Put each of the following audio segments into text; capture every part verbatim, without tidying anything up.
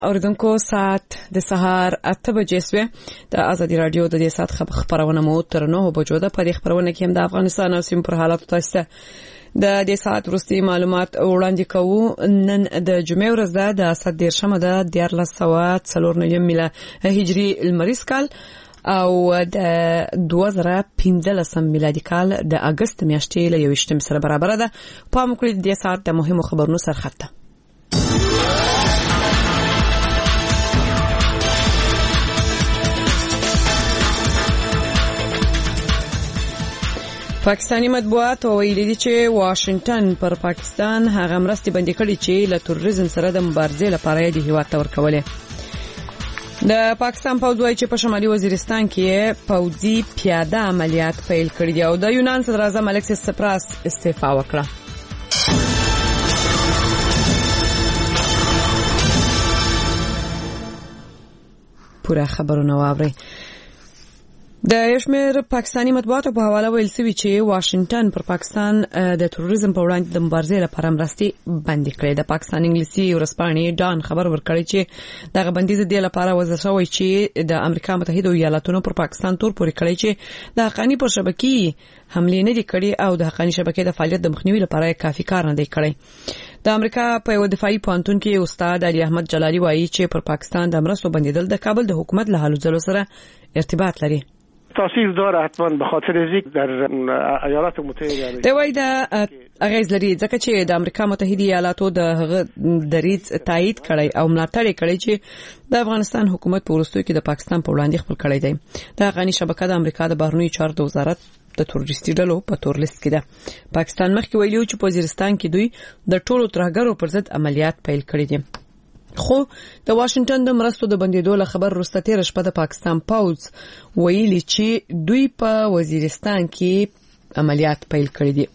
اوریدونکو ساعت د سهار اته بجې سوې د ازادي رادیو د دې ساعت خبرونه مو تر نهه بجو ده. په دې خبرونه کې هم د افغانستان او سیمې پر حالات تاسو ته د دې ساعت وروستي معلومات وړاندې کوو. نن د جمعې ورځ ده، د اسد دیرشمه ده، دیارلس سوه څلور نوي میله هجري لمریز کال او د دوه زره پنځلسم میلادي کال د اگست میاشتې له یوویشتمې سره برابر ده. په مکړې د دې ساعت د مهمو خبرونو سرخط پاکستانی مطبوعات ویلي دي چې واشنگټن پر پاکستان هغه مرستې بندي کړې چې له تروریزم سره د مبارزې لپاره د هیواد ته ورکولې. د پاکستان پوځ وايي چې په شمالي وزیرستان کې پوځي پیاده عملیات پیل کړي دي او د یونان صدر اعظم الکسیس سپراس استعفا وکړه. پوره خبرونه واوري. د یشمیر پاکستانی مطبوعاتو په حواله ویل شوی چې واشنگټن پر پاکستان د تروریزم په وړاندې د مبارزې لپاره مرستې بندي کړې. د پاکستان انګلیسي ورځپاڼې ډان خبر ورکړی چې دغه بندیز د لپاره وضع شوی چې د امریکا متحده ایالاتونو پر پاکستان تور پورې کړی چې د حقانی پر شبکې حمله نه دي کړې او د حقانی شبکې د فعالیت د مخنیوي لپاره کافي کار نه دی کړی. د امریکا په یو دفاعي پوهنتون کې استاد علي احمد جلالي وایي چې پر پاکستان د مرستو بندیدل د کابل د حکومت له حالو ځلو سره ارتباط لري. تاثیر داره حتما به خاطر ذکر در ایالات متحده دی وای دا اغیز لري ځکه چې د امریکا متحده ایالاتو د هغه دریځ تایید کړي او ملاتړ کړي چې د افغانستان حکومت په وروستیو کې د پاکستان په وړاندې خپل کړي دی. د غنی شبکه د امریکا د بهرنیو چارو د وزارت د تروریستي ډلو په تور لیست کې ده. پاکستان مخکې ویلي چې په وزیرستان کې دوی د ټولو ترهګرو پر ضد عملیات پیل کړي دي. خو د واشنگټن د مرستو د بندیدو له خبر وروسته تیر شپه د پاکستان پوځ ویلي چې دوی په وزیرستان کې عملیات پیل کړي دي.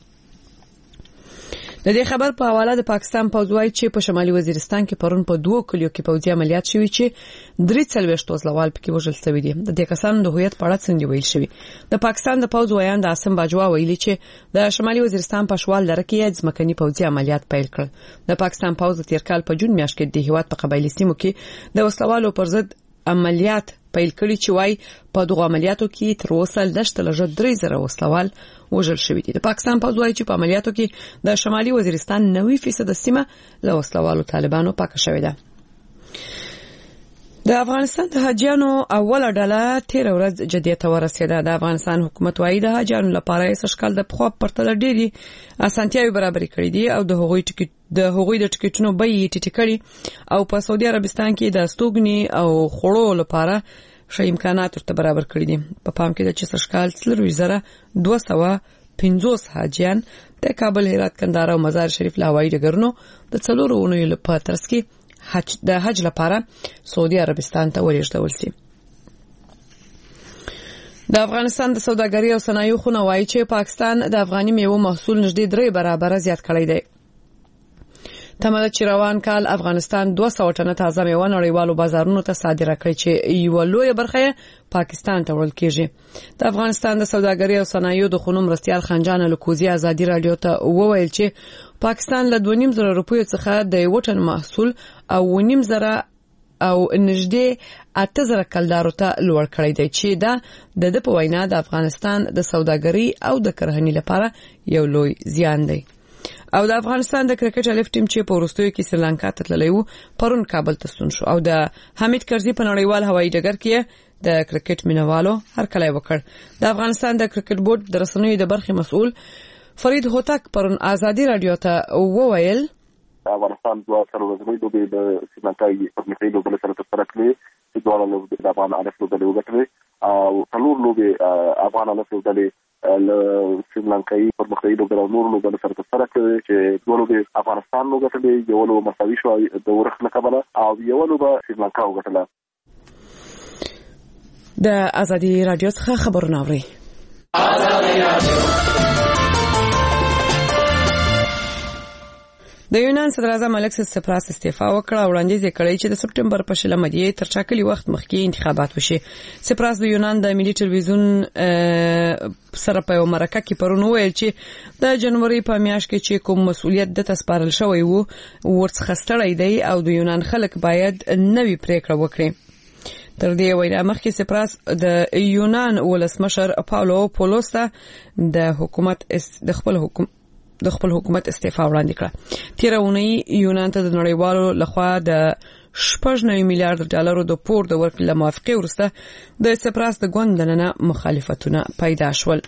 د دې خبر په حواله د پاکستان پوځ وایي چې په شمالي وزیرستان کې پرون په دوه کلیو کې پوځي عملیات شوي چې درې څلوېښت وسلوال پکې وژل شوي دي. د دې کسانو د هویت په اړه څنګه ویل شوی. د پاکستان د پوځ وایي د عاصم باجوا ویلي چې د شمالي وزیرستان په شوال لره کې ځمکني پوځي عملیات پیل کړل. د پاکستان پوځ د تیر کال په جون میاشت کې د هیواد په قبایلی سیمو کې د وسلوالو پر ضد عملیات پیل کړي چې وای په دغه عملیاتو کې تر اوسه لږ لږ درې زره وسلوال وژل شوي دي. د پاکستان پوځ وایي چې په عملیاتو کې د شمالي وزیرستان نوي فیصد سیمه له وسلوالو طالبانو پاکه شوې ده. د افغانستان د حاجیانو اوله ډله تیر ورځ جدیه ته ورسېده. د افغانستان حکومت وایي د حاجیانو لپاره یې سږکال د پخوا پرتله ډېرې اسانتیاوې برابرې کړې دي او د هغوی ټیکټ د هغوی د ټیکټونو بیې ټیټې کړې او په سعودي عربستان کې د استوګنې او خوړو لپاره ښه امکانات ورته برابر کړي دي. په پام کې د چې سږکال څلوېښت زره دوه سوه پنځوس حاجیان د کابل، هرات، کندهار او مزار شریف له هوایي ډګرونو د څلورو اونیو په ترڅ کې حج د حج لپاره سعودي عربستان ته ولېږدول شي. د افغانستان د سوداګرۍ او صنایعو خونه وایي چې پاکستان د افغاني میوو محصول نږدې درې برابره زیات کړی دی. تمه چې روان کال افغانستان دوه سوه ټنه تازه میوه نړیوالو بازارونو ته صادره کړي چې یو لوی برخه پاکستان ته وړل کیږي. د افغانستان د سوداګرۍ او صنایعو د خونو مرستیال خنجان الکوزی ازادي رادیو ته وویل چې پاکستان له دوه نیم زره روپیو څخه د یو ټن محصول او نیم زره او نږدې اته زره کلدارو ته لوړ کړی دی چې دا د د په وینا د افغانستان د سوداګرۍ او د کرهنې لپاره یو لوی زیان دی. او د افغانستان د کرکټ الف ټیم چې په وروستیو کې سریلانکا ته تللی و پرون کابل ته ستون شو او د حمید کرزي په نړیوال هوایي ډګر کې د کرکټ مینوالو هرکلی وکړ. د افغانستان د کرکټ بورډ د رسنیو د برخې مسؤل فرید هوتک پرون ازادي رادیو ته وویل افغانستان دوه سرورځنۍ لوبې د سریلانکا په مخې لوبې سره ترسره کړې چې دواړه لوبې د افغان الف لوبې وګټلې او څلور لوبې افغان الف لوبې له سریلانکایي پر مخې لوبې او نور لوبې سره ترسره کړې چې دوه لوبې افغانستان وګټلې، یو لوبه مساوي شو د ورخ له کبله او یو لوبه سریلانکا وګټله. د ازادي رادیو څخه خبرونه اوري. د یونان صدر اعظم الکسیس سپراس استعفا وکړه او وړاندیز یې کړی چې د سپټمبر په شلمه دی تر ټاکلي وخت مخکې انتخابات وشي. سپراس د یونان د ملي ټلویزیون سره په یو مرکه کې پرون وویل چې د جنوري په میاشت کې چې کوم مسؤلیت د تسپارل شوی وو ورڅخه ستړی دی او د یونان خلک باید نوې پریکړه وکړي. تر دې وینا مخکې سپراس د یونان ولسمشر پاولو پولوس ته د حکومت د خپل حکومت د خپل حکومت استعفا وړاندې کړه. تیر اونۍ یونان ته د نړیوالو لخوا د شپږ نوي میلیارډ ډالرو د پور د ورکړې له موافقې وروسته د سپراس د ګوند دننه مخالفتونه پیدا شول.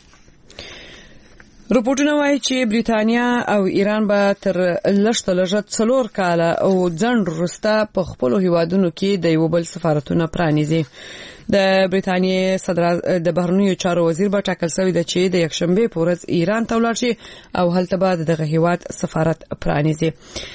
رپورټونه وایي چې بریتانیا او ایران به تر لږ تر لږه څلور کاله او ځنډ وروسته په خپلو هیوادونو کې د یو بل سفارتونه پرانیزي. د بریتانیا صدر د بهرنیو چارو وزیر به ټاکل شوی دی چې د یکشنبه په ورځ ایران ته ولاړ شي او هلته به دغه هیواد سفارت پرانیزي.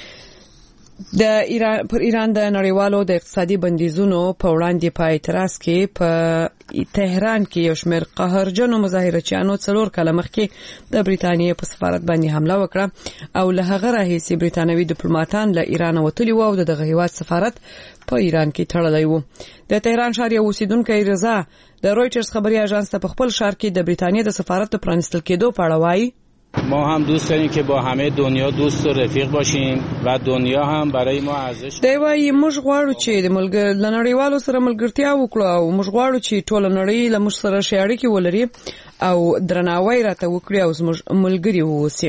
د ایران پر ایران د نړیوالو د اقتصادي بندیزونو په وړاندې په اعتراض کې په تهران کې یو شمېر قهرجنو مظاهرچیانو څلور کاله مخکې د بریتانیا په سفارت باندې حمله وکړه او له هغه راهیسې بریتانوي ډیپلوماټان له ایران وتلي وو او دغه هیواد سفارت په ایران کې تړلی وو. د تهران ښار یو اوسیدونکی رضا د رویټرز خبري اژانس ته په خپل ښار کې د بریتانیا د سفارت د پرانیستل کېدو په اړه وایي: ما هم دوست داریم که با همه دنیا دوست و رفیق باشیم و دنیا هم برای ما ارزش دی. وايي موږ غواړو چې د ملګر لنړیوالو سره ملګرتیا وکړو او موږ غواړو چې ټول نړۍ له موږ سره شي اړیکې ولري او درناوی راته وکړي او زموږ ملګری ووسی.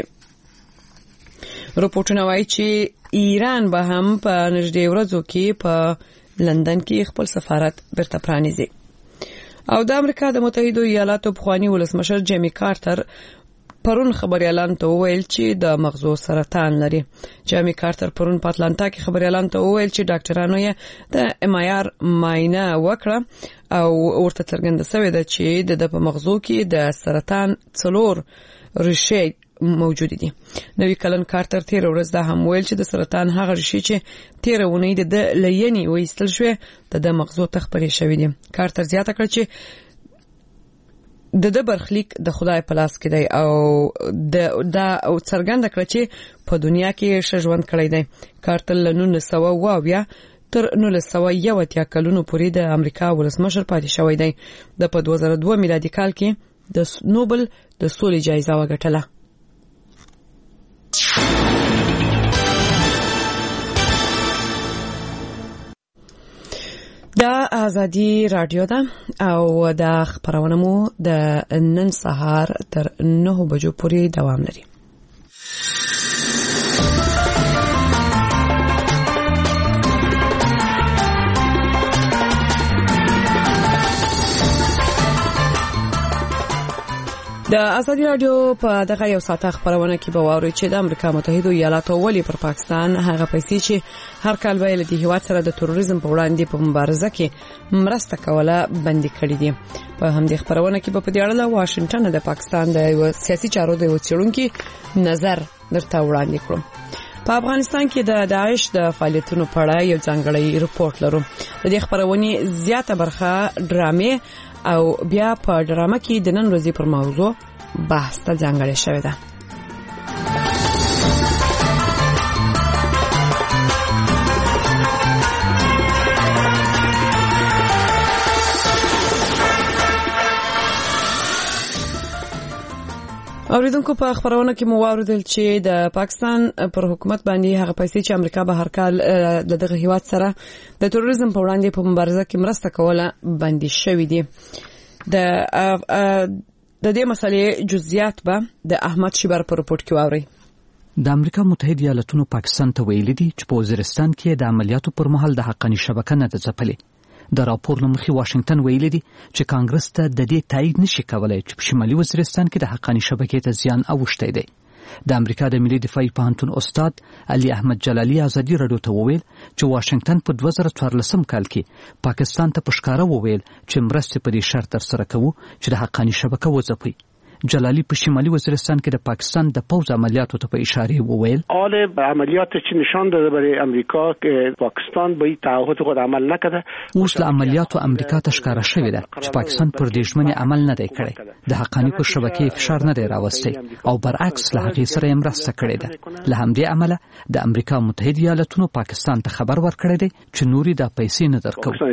رپورټونه وايي چې ایران به هم په نږدې ورځو کې په لندن کې خپل سفارت برته پرانیزي. او د امریکا د متحده ایالاتو پخوانی ولسمشر جیمی کارتر پرون خبريالان ته وویل چې د مغزو سرطان لري. جیمی کارتر پرون په اتلانتا کې خبريالان ته وویل چې ډاکټرانو یې د ام آی آر معاینه وکړه او ورته څرګنده شوې ده چې د په مغزو کې د سرطان څلور ریښې موجود دي. نوی کلن کارتر تیر ورځ دا هم ویل چې د سرطان هغه ریښې چې تیر اونۍ د لینی وېستل شوې د مغزو تخپري شوې دي. کارتر زیاته کړ چې د د برخلیک د خدای په لاس کې دی او د دا او څرګنده کړ چې په دنیا کې ښه ژوند کړی دی. کارتر له نولس سوه اوه اویا تر نولس سوه یو اتیا کلونو پورې د امریکا ولسمشر پاتې شوی دی. د په دوه زره دوه میلادي کال کې د نوبل د سولې جایزه وګټله. دا ازادي رادیو ده او دا خبرونه مو د نن سهار تر نه بجو پورې دوام لري. د ازادي رادیو په دغه یو ساعت خبرونه کې به واوري چې د امریکا متحده ایالاتو ولی پر پاکستان هغه پیسې چې هر کال به له هیواد سره د تروریزم په وړاندې په مبارزه کې مرسته کوله بندي کړې دي. په همدې خبرونه کې په دې اړه واشنگټن د پاکستان د سیاسي چارو د وڅېړونکو نظر درته وړاندې کړم. په افغانستان کې د داعش د فعالیتونو په اړه یو ځانګړی رپورت لرو. د دې خبرونې زیاته برخه ډرامې او بیا په ډرامه کې د نن ورځې پر موضوع بحث ته ځانګړې شوې ده. اوریدونکو په خبرونه کې مو واوریدل چې د پاکستان پر حکومت باندې هغه پیسې چې امریکا به هر کال د دغه هیواد سره د تروریزم په وړاندې په مبارزه کې مرسته کوله بندي شوې دي. د د دې مسلې جزئیات به د احمد شیبر په رپورت کې واوري. د امریکا متحده ایالاتونو پاکستان ته ویلي دي چې په وزیرستان کې د عملیاتو پر مهال د حقاني شبکه نه ده ځپلې. د راپور لمخې واشنگټن ویلي دي چې کانګرس ته د دې تایید نشي کولای چې په شمالي وزیرستان کې د حقاني شبکې ته زیان اوښتی دی. د امریکا د ملي دفاعي پوهنتون استاد علي احمد جلالي ازادي رادیو ته وویل چې واشنگټن په دوه زره څوارلسم کال کې پاکستان ته په ښکاره وویل چې مرستې په دې شرط ترسره کوو چې د حقاني شبکه وځپي. جلالي په شمالي وزیرستان کې د پاکستان د پوز عملیاتو ته په اشاره وویل حال عملیات چی نشان داده برای امریکا که پاکستان به این تعهد خود عمل نکرده. اوس له عملیاتو امریکا ته ښکاره شوې ده چې پاکستان پر دې ژمنې عمل نه دی کړی، د حقاني پر شبکې فشار نه دی راوستی او برعکس له هغې سره یې مرسته کړې ده. له همدې امله د امریکا متحده ایالتونو پاکستان ته خبر ورکړی دی چې نورې دا پیسې نه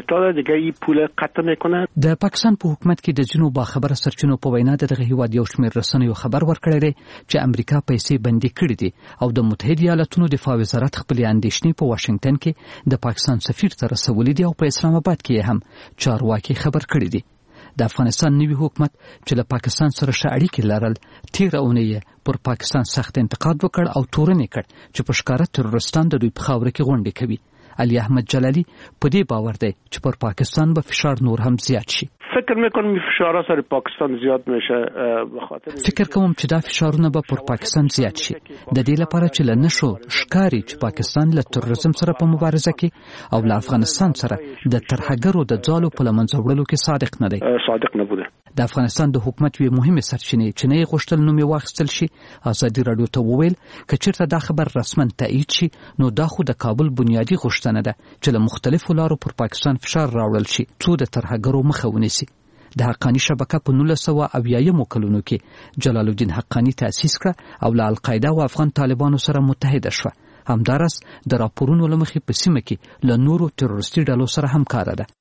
درکوو. د پاکستان په حکومت کې د ځینو باخبره سرچینو په وینا د دغه هیواد یو شمېر رسنیو خبر ورکړی دی چې امریکا پیسې بندي کړې دي او د متحده ایالتونو دفاع وزارت خپلې اندېښنې په واشنگټن کې د پاکستان سفیر ته رسولې دي او په اسلام آباد کې هم چارواکي خبر کړی دي. د افغانستان نوي حکومت چې له پاکستان سره ښه اړیکې لرل تیره اونۍ پر پاکستان سخت انتقاد وکړ او تورنې کړ چې په ښکاره تروریستان د دوی په خاوره کې غونډې کوي. علي احمد جلالی په دې باور دی چې پر پاکستان به فشار نور هم زیات شي. فکر میکنم فشارها سر پاکستان زیاد میشه بخاطر فکر کوم چې دا فشارونه به پر پاکستان زیات شي د دې لپاره چې له نشو ښکاری چې پاکستان له تروریزم سره په مبارزه کې او له افغانستان سره د ترهګرو د ځالو په لمنځه وړلو کې صادق نه دی. صادق نه بوده. د افغانستان د حکومت یوه مهمه سرچینه چې نه غوښتل نوم یې واخیستل شي، ازادي راډیو ته وویل که چیرته دا خبر رسما تایید شي نو دا خو د کابل بنیادی غوښتنه ده چې له مختلفو لارو پر پاکستان فشار راوړل شي څو د ترهګرو مخه ونیسي. د حقانی شبکه په نولس سوه اویایمو کلونو کې جلال الدین حقانی تأسیس کړه او له القاعده او افغان طالبانو سره متحده شوه. همدارس د راپورونو له مخې په سیمه کې له نورو تروریستي ډلو سره همکاره ده.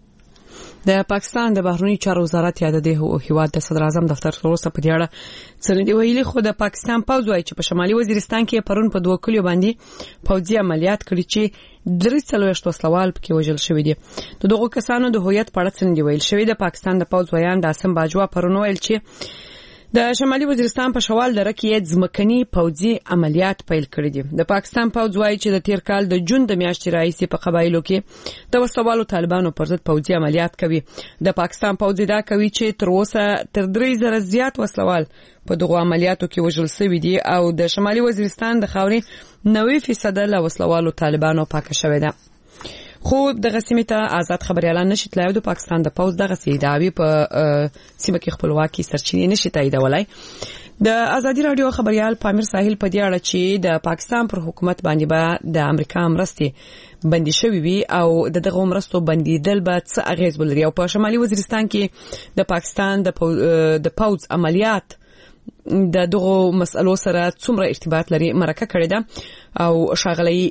د پاکستان د بهرنی چارو وزارت یاد دی هیواد د صدر اعظم دفتر وروسته په دې اړه څه دی ویلي، خو د پاکستان پوځ وايي چې په شمالي وزیرستان کې پرون په دوه کلیو باندې پوځي عملیات کړي چې درې څلوېښت وسلوال پکې وژل شوي دي. د دغو کسانو د هویت په اړه څه دی ویل شوی. د پاکستان د پوځ ویان داسم باجوا پرون ویل چې د شمالي وزیرستان په شوال دره کې ځمکني پوځي عملیات پیل کړي دي. د پاکستان پوځ وايي چې د تیر کال د جون د میاشتې راهیسې په قبایلو کې د وسلوالو طالبانو پر ضد پوځي عملیات کوي. د پاکستان پوځ دا کوي چې تر اوسه تر درې زره زیات وسلوال په دغو عملیاتو کې وژل شوي دي او د شمالي وزیرستان د خاورې نوي فیصد له وسلوالو طالبانو پاکه شوې ده. خو د غسیمه ته آزاد خبريالان نشي تلای. د پاکستان د پوز دغه سیداوی په سیمه کې خپلواکي سرچینې نشي تاییدولای. د ازادي رادیو خبريال پامیر ساحل په دې اړه چې د پاکستان پر حکومت باندې به د امریکا مرستې بندي شوی وي او د دغه مرستو بندیدل به څه اغیز ولري او په شمالي وزیرستان کې د پاکستان د پوز عملیات د دغه مسلو سره څومره ارتباط لري مرکه کړې ده او شاغلي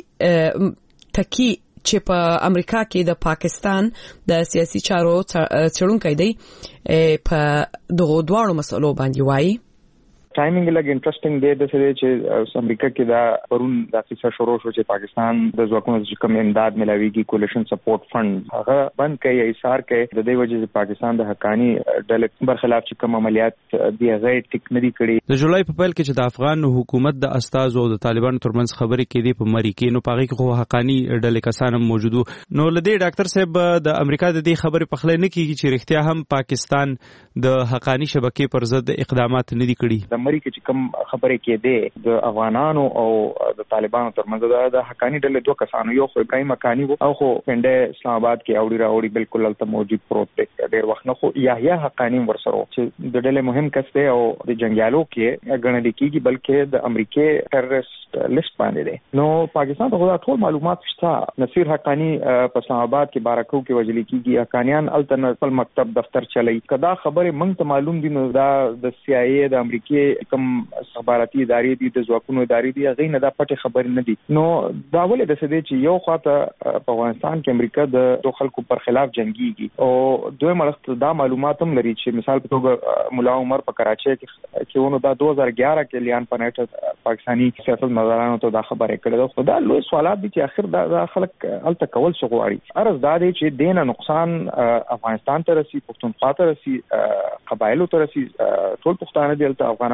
تکی چې په امریکا کې د پاکستان د سیاسي چارو څېړونکی دی په دغه دواړو مسلو باندې وایي. ټایمینګ لګ انټرېسټینګ دی د څه چې امریکا کې دا پرون د فیصد شروع شو چې پاکستان د ځواکونو چې کوم امداد ملاويږي کولیشن سپورټ فند هغه بند کوي ایثار کوي د دې وجې چې پاکستان د حقانی ډلې برخلاف چې کوم عملیات دی هغه ټیک نه دي کړي. د جولای په پیل کې چې د افغان حکومت د استازو او د طالبانو ترمنځ خبرې کېدې په مری کې نو پاغي خو حقانی ډلې کسان موجودو نو لدی ډاکټر صاحب د امریکا د دې خبرې په خله نه کیږي چې رښتیا هم پاکستان د حقانی شبکې پر ضد اقدامات نه دي کړي. مری کې چې کوم خبرې کې ده د افغانانو او د طالبانو ترمنځ د حقانی ډلې دوه کسانو یو خو ابراهیم حقانی وو او خو پنده اسلام آباد کې اوړي راوړي بالکل البته موجود پروت دی. ډېر وخت نه خو یحیی حقانی ورسره چې د ډلې مهم کس دی او د جنگیالو کې غنډې کیږي بلکې د امریکای ټیرریسټ لیست باندې دی. نو پاکستان ته خو ټول معلومات شته. نصیر حقانی په اسلام آباد کې بارکو کې وجلی کیږي. حقانیان الته خپل مکتب دفتر چلای. کدا خبره مونږ ته معلوم دي نو دا د سی آی ای د امریکای کوم استخباراتي ادارې دي د ځواکونو ادارې دي هغه نه دا پټه خبر نه دي. نو دا ولې د څه دي چې یو خاطر په افغانستان کې امریکا د خلکو پر خلاف جنگيږي او دوی مرسته دا معلومات هم لري چې مثال په توګه مولا عمر په کراچۍ کې چې ونه دا دو هزار ګیارہ کې لیان پنيټ پاکستاني سیاست مدارانو ته دا خبره کړې ده. خدا لوی سوالات دي چې اخر دا خلک الته کول څه غواړي. ارز دا دی چې دینه نقصان افغانستان ته رسي، پښتونخوا ته رسي، قبایلو ته رسي، ټول پښتانه دي الته افغانان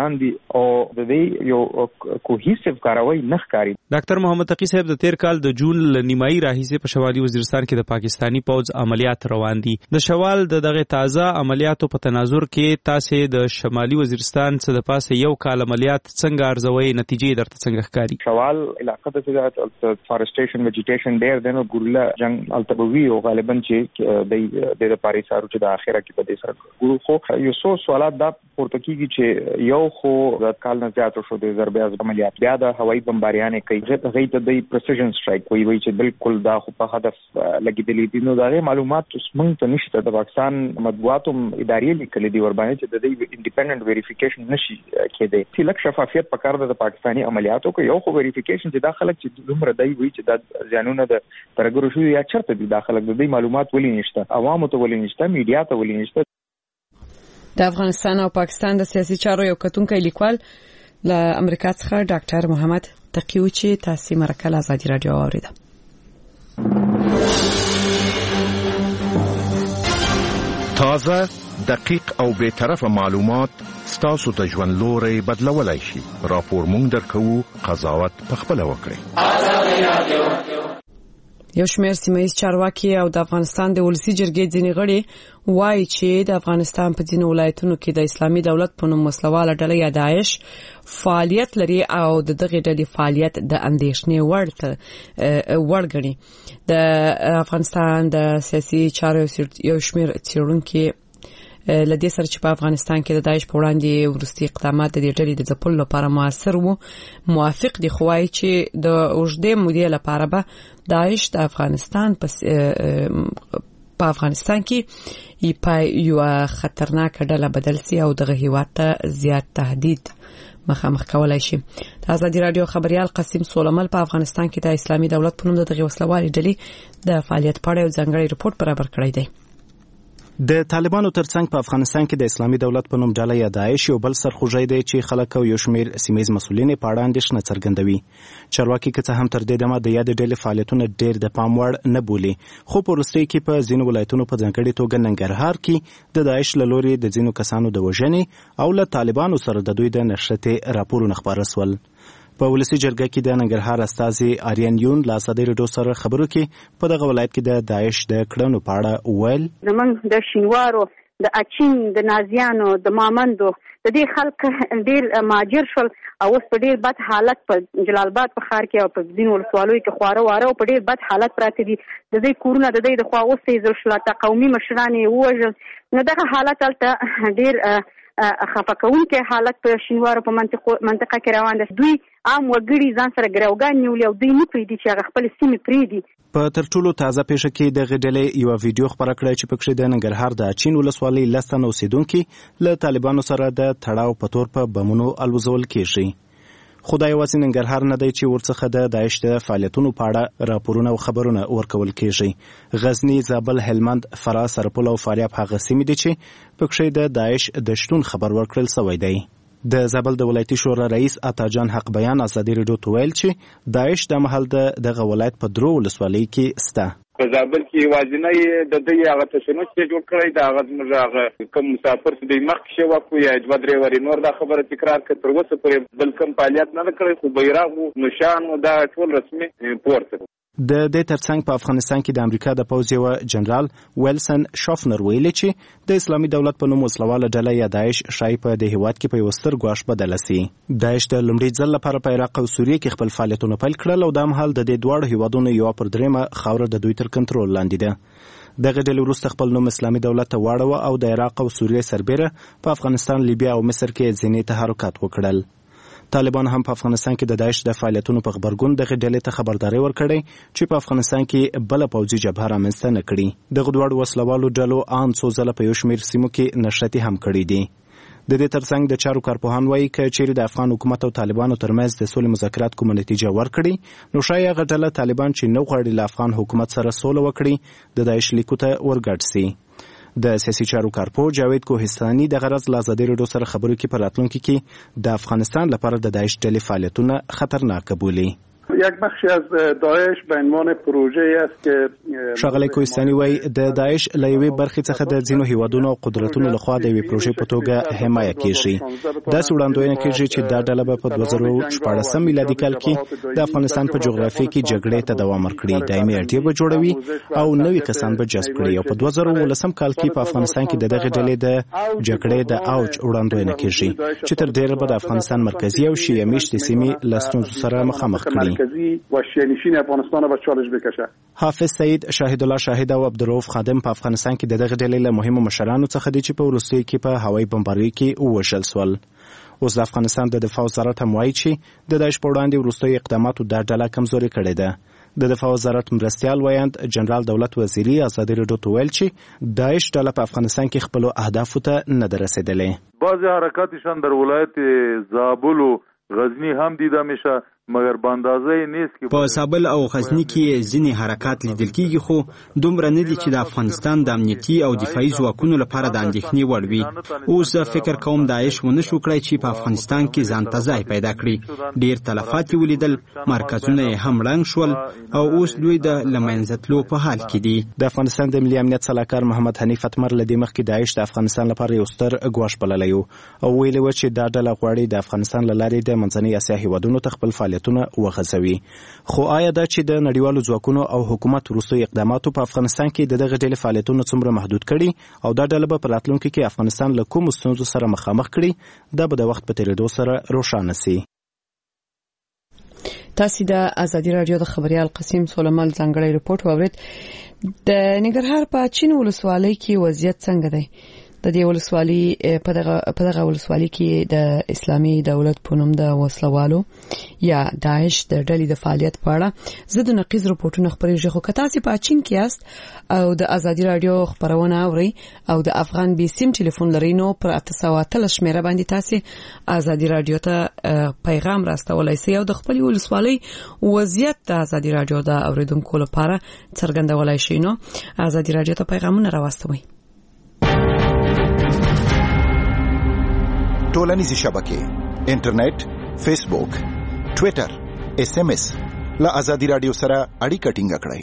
افغانان دي او د دې یو کوهیسیو کاروي نه ښکاري. ډاکټر محمد تقی صاحب د تیر کال د جون نیمایي راهیسې په شمالي وزیرستان کې د پاکستانی پوځ عملیات روان دي. د شوال د دغه تازه عملیاتو په تناظر کې تاسو د شمالي وزیرستان څخه د پاسه یو کال عملیات څنګه ارزوي، نتیجې درته څنګه ښکاري؟ شوال علاقه ته د فارسټیشن ویجیټیشن ډیر دنه ګورلا جنگ التبوي او غالبا چې د د پاریس سارو چې د اخره کې په دې سره ګورو خو یو څو سوالات دا پورته کیږي چې یو خو د کال نه زیات شو د ضربې از عملیات بیا د هوایي بمباریانې کوي هغه ته د پریسیژن سټرایک وایي وایي چې بالکل دا خو په هدف لګیدلې دي. نو دا معلومات څنګه ته نشته. د پاکستان مطبوعاتو ادارې لیکلي دي ور باندې چې د دې انډیپندنت ویریفیکیشن نشي کېدی. چې لک شفافیت پکار د پاکستاني عملیاتو کې یو خو ویریفیکیشن چې داخله چې دومره دی وایي چې د ځانونه د ترګرو شو یا چرته دي داخله د دې معلومات ولې نشته، عوامو ته ولې نشته، میډیا ته ولې نشته. د افغانستان او پاکستان د سیاسي چارو یو کتونکی لیکوال له امریکا څخه ډاکټر محمد تقی و چې تاسو مرکه آزادي رادیو اوریده. تازه، دقیق او به طرفه معلومات ستاسو د ژوند لوري بدلولای شي. راپور مونږ درکو، قضاوت پخپله وکړئ. یو شمېر سیمایي چارواکي او د افغانستان د ولسی جرګې ځینې غړي وایي چې د افغانستان په ځینو ولایتونو کې د اسلامي دولت په نوم وسلواله ډله یا داعش فعالیت لري او د دغه ډلې فعالیت د اندېښنې وړ وړ ګڼي. د افغانستان د سیاسي چارو یو شمېر څېړونکي لدې سره چې په افغانستان کې د داعش په وړاندې ورستي اقدامات د دې ډلې د ځپلو لپاره موثر وو موافق دي، خو وايي چې د اوږدې مودې لپاره به داعش د افغانستان په افغانستان کې په یو خطرناک ډله بدل سي او دغه هیواد ته زیات تهدید مخامخ کولای شي. د آزادي رادیو خبريال قاسم سولمل په افغانستان کې د اسلامي دولت په نوم د دغه وسلوالي ډلې د فعالیت په اړه یو ځانګړی رپورت برابر کړی دی. د طالبانو ترڅنګ په افغانستان کې د اسلامي دولت په نوم ډله یا داعش یو بل سرخوږی دی چې خلک او یو شمېر سیمایي مسؤلین په اړه اندېښنه څرګندوي. چارواکي که څه هم تر دې دمه د یادې ډلې فعالیتونه ډېر د پام وړ نه بولي، خو په وروستیو کې په ځینو ولایتونو په ځانګړې توګه ننګرهار کې د داعش له لوري د ځینو کسانو د وژنې او له طالبانو سره د دوی د نښتې راپورونه خپاره سول. په ولسی جرګه کې د ننګرهار استازي آریان یون له آزادي رادیو سره خبرو کې په دغه ولایت کې د داعش د کړنو په اړه ویل. زمونږ د شینوارو، د اچین، د نازیانو، د مامندو د دې خلک ډېر ماجر شول او اوس په ډېر بد حالت په جلال آباد په ښار کې او په ځینو ولسوالیو کې خواره واره او په ډېر بد حالت پراته دي. د دې کورونه د دې د خوا وسېزل شول، تا قومي مشران یې ووژل. نو دغه حالت هلته ډېر خفه کوونکی حالت په شینوارو په منطقه کې روان دی. دوی عام وګړي ځان سره ګروګان نیولي او دوی نه پرېږدي چې هغه خپلې سیمې پرېږدي. په تر ټولو تازه پیښه کې دغه ډلې یوه ویډیو خپره کړه چې پکې د ننګرهار د اچین ولسوالۍ لس تنه اوسېدونکي له طالبانو سره د تړاو په تور په بمونو الوزول کېږي. خو دا یوازې ننګرهار نه دی چې ورڅخه د داعش د فعالیتونو په اړه راپورونه او خبرونه ورکول کېږي. غزني، زابل، هلمند، فراه، سرپل او فاریاب هغه سیمې دي چې پکې د داعش د شتون خبر ورکړل شوی دی. د زابل د ولایتي شورا رئیس عطاجان حق بیان آزادي رادیو ته ویل چې داعش د مهال د دغه ولایت په درو ولسوالیو کې سته. په زابل کې واځنی د دې هغه تشنج چې جوړ کړی دا هغه موږ هغه کوم مسافر چې د مخ شو کو یا د بدرې وري نور دا خبره تکرار کړ تر اوسه پورې بل کوم فعالیت نه کړی، خو بیرغ نشان دا ټول رسمي پورته. د دې ترڅنګ په افغانستان کې د امریکا د پوځ یو جنرال ویلسن شافنر ویلي چې د اسلامي دولت په نوم وسلواله ډله یا داعش شای په د هیواد کې په یو ستر ګواښ بدل سي. داعش د لومړي ځل لپاره په عراق او سوریه کې خپل فعالیتونه پیل کړل او د مهال د دې دواړو هیوادونو یو پر دریمه خاوره د دوی تر کنټرول لاندې ده. دغه ډلې وروسته خپل نوم اسلامي دولت ته واړوه او د عراق او سوریه سربیره په افغانستان، لیبیا او مصر کې ځینې تحرکات وکړل. طالبان هم په افغانستان کې د داعش د فعالیتونو په خبرګون دغه ډلې ته خبرداري ورکړې چې په افغانستان کې بل پوځي جبهه رامنځته نه کړي. دغه دواړو وسلوالو ډلو ان څو ځله په یو شمېر سیمو کې نښتې هم کړي دي. د دې ترڅنګ د چارو کارپوهان وایي که چیرې د افغان حکومت او طالبانو ترمنځ د سولې مذاکرات کومه نتیجه ورکړي، نو ښایي هغه ډله طالبان چې نه غواړي له افغان حکومت سره سوله وکړي د داعش لیکو ته ورګډ سي. د سیاسي چارو کارپوه جاوید کوهستاني د غرض له آزادي رادیو سره خبرو کې په راتلونکي کې د افغانستان لپاره د داعش ډلې فعالیتونه خطرناک بولي. یک بخشی از داعش به عنوان پروژه است که شغله کوهستاني وای د داعش لوی برخې څخه د ځینو هیوادونو او قدرتونو لخوا د یوې پروژې په توګه حمایه کیږي. دا وړاندوینه کیږي چې دا ډله به په دوه زره شپږ میلادي کال کې د افغانستان په جغرافیه کې جګړې ته دوام ورکړي، دایمي اړتیا به جوړوي او نوي کسان به جذب کړي. او په دوه زره ولسم کال کې په افغانستان کې د دغه ډلې د جګړې د اوج وړاندوینه کیږي چې تر ډیره به د افغانستان مرکزی او شیعه میشتې سیمې له ستونزو سره مخامخ کړي. مرکزی و شیعه نشین افغانستان به چالش بکشه. حافظ سعید، شاهد الله شاهد او عبدالرؤف خادم په افغانستان کې د دغه ډلې له مهمو مشرانو څخه دي چې په وروستیو کې په هوایي بمبارۍ کې ووژل شول. اوس د افغانستان د دفاع وزارت هم وایي چې د داعش په وړاندې وروستیو اقداماتو دا ډله کمزوري کړې ده. د دفاع وزارت مرستیال وایند جنرال دولت وزیری ازادي راډیو ته ویل چې داعش ډله په افغانستان کې خپل اهدافو ته نه ده رسیدلې. بعضی حرکاتشان در ولایت زابل و غزنی هم دیده میشه، مگر به اندازه نیست که په سابل او غزنی کې ځینې حرکات لیدل کیږي، خو دومره نه دي چې د افغانستان د امنیتي او دفاعي ځواکونو لپاره د اندېښنې وړ وي. اوس فکر کوم داعش ونه شو کړی چې په افغانستان کې ځان ته ځای پیدا کړي. ډیر تلفات یې ولیدل، مرکزونه یې هم ړنګ شول او اوس دوی د له منځه تلو په حال کې دي. د افغانستان د ملي امنیت سلاکار محمد حنیف اتمر له دې مخکې داعش د افغانستان لپاره یو ستر ګواښ بللی و او ویلي و چې دا ډله غواړي د افغانستان له لارې د منځنۍ اسیا هیوادونو ته خپل فعالیتونه وغځوي. خو آیا دا چې د نړیوالو ځواکونو او حکومت وروستیو اقداماتو په افغانستان کې د دغه ډلې فعالیتونه څومره محدود کړي او دا ډله به په راتلونکي کې افغانستان له کومو ستونزو سره مخامخ کړي، دا به د وخت په تیریدو سره روښانه سي. تاسو د ازادي راډیو د خبريال قسیم سلیمان ځانګړی رپورت واورید. د ننګرهار په چین ولسوالۍ کې وضعیت څنګه دی؟ د دې ولسوالۍ په دغه په دغه ولسوالۍ کې د اسلامي دولت په نوم د وسلوالو یا داعش د ډلې د فعالیت په اړه زه د نقیض رپورټونه خبرېږم. خو که تاسو په چین کې یاست او د ازادي راډیو خبرونه اورئ او د افغان بي سیم ټلیفون لرئ، نو پر اته سوه اتلس شمیره باندې تاسو ازادي راډیو ته پیغام راستولای شئ او د خپل ولسوالۍ وضعیت د ازادي راډیو د اوریدونکو لپاره څرګندولای شئ. نو ازادي راډیو ته پیغامونه راوستوئ. ټولنیزې شبکې، انټرنیټ، فیسبوک، ټویټر، اس ام اس له ازادي راډیو سره اړیکه ټینګه کړئ.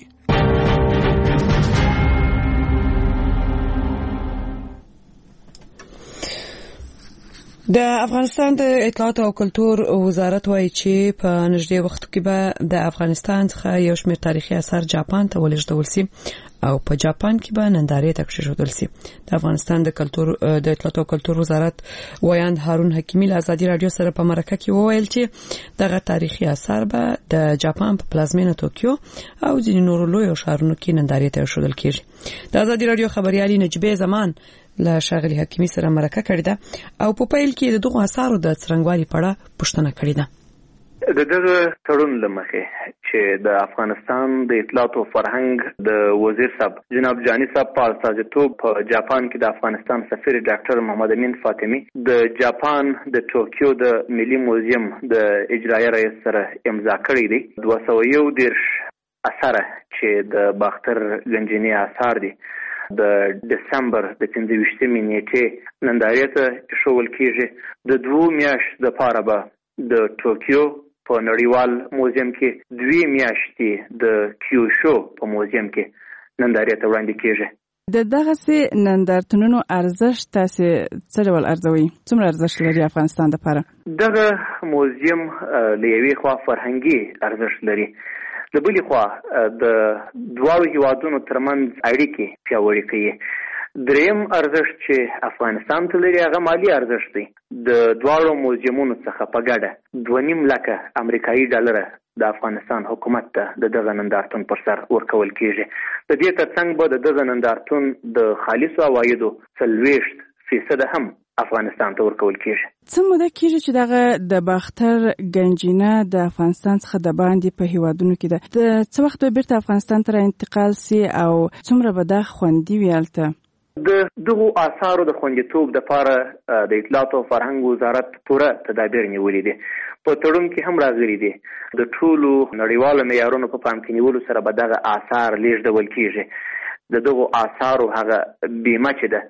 د افغانستان د اطلاعات او کلتور وزارت وایي چې په نږدې وخت کې به د افغانستان څخه یو شمېر تاریخي آثار جاپان ته ولېږدول شي او په جاپان کې به نندارې ته کېښودل شي. د افغانستان د کلتور د اطلاعات او کلتور وزارت وایند هارون حکیمی له ازادي راډیو سره په مرکه کې وویل چې دغه تاریخي آثار به د جاپان په پلازمینه توکیو او ځینې نورو لویو ښارونو کې نندارې ته کېښودل کېږي. د ازادي راډیو خبريالي نجبه زمان له شاغلي حکیمی سره مرکه کړې ده او په پیل کې د دغو آثارو د څرنګوالي په اړه پوښتنه کړې ده. د دغه تړون لمخې چې د افغانستان د اطلاعات او فرهنګ د وزیر صاحب جناب جانی صاحب په استازیتوب په جاپان کې د افغانستان سفیر ډاکټر محمد امین فاطمی د جاپان د ټوکیو د ملي موزیم د اجرایه رئیس سره امضا کړی دی. دوه سوه یو دېرش اثار چې د باختر گنجینی اثار دي د دسمبر د پنځه ویشتمې نیټې نندارې ته ایښودل کېږي. د دوو میاشتو دپاره به د ټوکیو په نړیوال موزیم کې دوی میاشتې د کیوشو په موزیم کې نندارې ته وړاندې کېږي. د دغه سي نندارتونونو ارزښت تاسو څه ډول ارزوي؟ څومره ارزښت لري افغانستان لپاره؟ دغه موزیم له یوې خوا فرهنګي ارزښت لري، د بلې خوا د دواړو هیوادونو ترمنځ اړیکې پیاوړې کوي. دریم ارزښت چې افغانستان ته لري هغه مالی ارزښت دی. د دواړو موزیمونو څخه په ګډه دوه نیم لکه امریکایي ډالره د افغانستان حکومت ته د دغه نندارتون پر سر ورکول کېږي. د دې ترڅنګ به د دغه نندارتون د خالصو عوایدو څلوېښت فیصده هم افغانستان ته ورکول کېږي. څه موده کېږي چې دغه د باختر گنجینه د افغانستان څخه د باندې په هیوادونو کې ده؟ د څه وخت به بیرته افغانستان ته انتقال سي او څومره به دا خوندي وي هلته؟ د دغو آثارو د خوندیتوب دپاره د اطلاعات او فرهنګ وزارت پوره تدابیر نیولي دي. په تړون کې هم راغلي دي د ټولو نړیوالو معیارونو په پام کې نیولو سره به دغه آثار لیږدول کېږي. د دغو آثارو هغه بیمه چې ده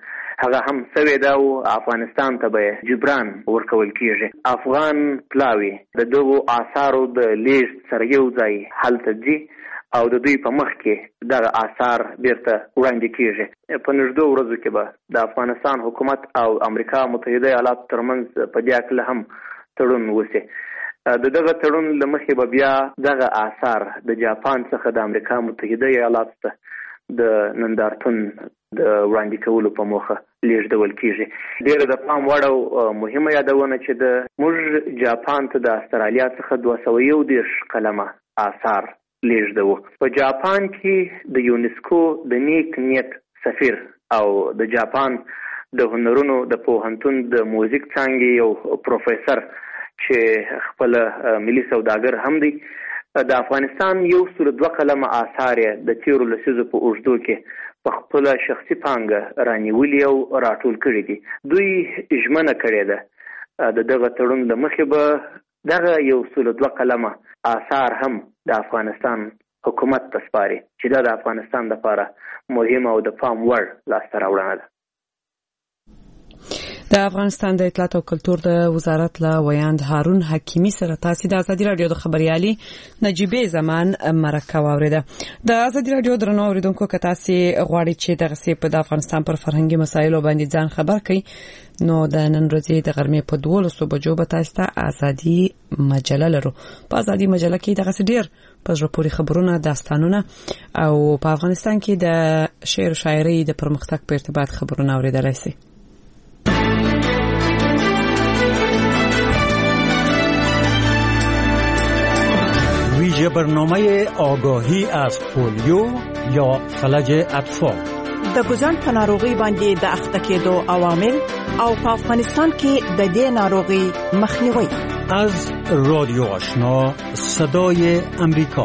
هغه هم سوي دا او افغانستان ته به جبران ورکول کیږي. افغان پلاوی د دغو آثارو د لیست سره یو ځای هلته ځي او د دوی په مخ کې دغه آثار بیرته وړاندې کیږي. په نږدې ورځو کې به د افغانستان حکومت او امریکا متحده ایالاتو ترمنځ په دې اړه هم تړون وشي. د دغه تړون له مخې به بیا دغه آثار د جاپان څخه د امریکا متحده ایالاتو ته د نندارتون د وړاندې کولو په موخه لیږدول کیږي. ډېره د پام وړ او مهمه یادونه چې د موږ جاپان ته د استرالیا څخه دوه سوه یو دېرش قلمه آثار لیږدوو. په جاپان کې د یونسکو د نیک نیت سفیر او د جاپان د هنرونو د پوهنتون د موزیک څانګې یو پروفیسور چې خپل ملي سوداګر هم دی، د افغانستان یو سل دوه قلمه آثار د تیرو لسیزو په اوږدو کې په خپل شخصي پانګه رانیولي او راټول کړي دي. دوی ژمنه کړې ده د دغه تړون له مخې به دغه یو سل دوه قلمه آثار هم د افغانستان حکومت ته سپاري چې دا د افغانستان لپاره مهمه او د پام وړ لاسته راوړنه ده. د افغانستان د اطلاعات او کلتور د وزارت له ویاند هارون حکیمی سره تاسو د ازادي رادیو د خبريالي نجيبه زمان مرکه واوریده. د ازادي رادیو درنو اوریدونکو کته سي غواړي چې د غسې په افغانستان پر فرهنګي مسایلو باندې ځان خبر کړي نو د نن ورځې د غرمې په دولسو بجو به تاسو ته ازادي مجله لرو. په ازادي مجله کې د غسې ډیر پزره پوری خبرونه، داستانونه او په افغانستان کې د شعر او شاعري د پرمختګ په ارتباط خبرونه اوریدلای شئ. ویژه برنامه آگاهی از پولیو یا فلج اطفال د ګوزن په ناروغي باندې د اخته کېدو عوامل او په افغانستان کې د دې ناروغي مخنیوي. از رادیو آشنا صدای امریکا.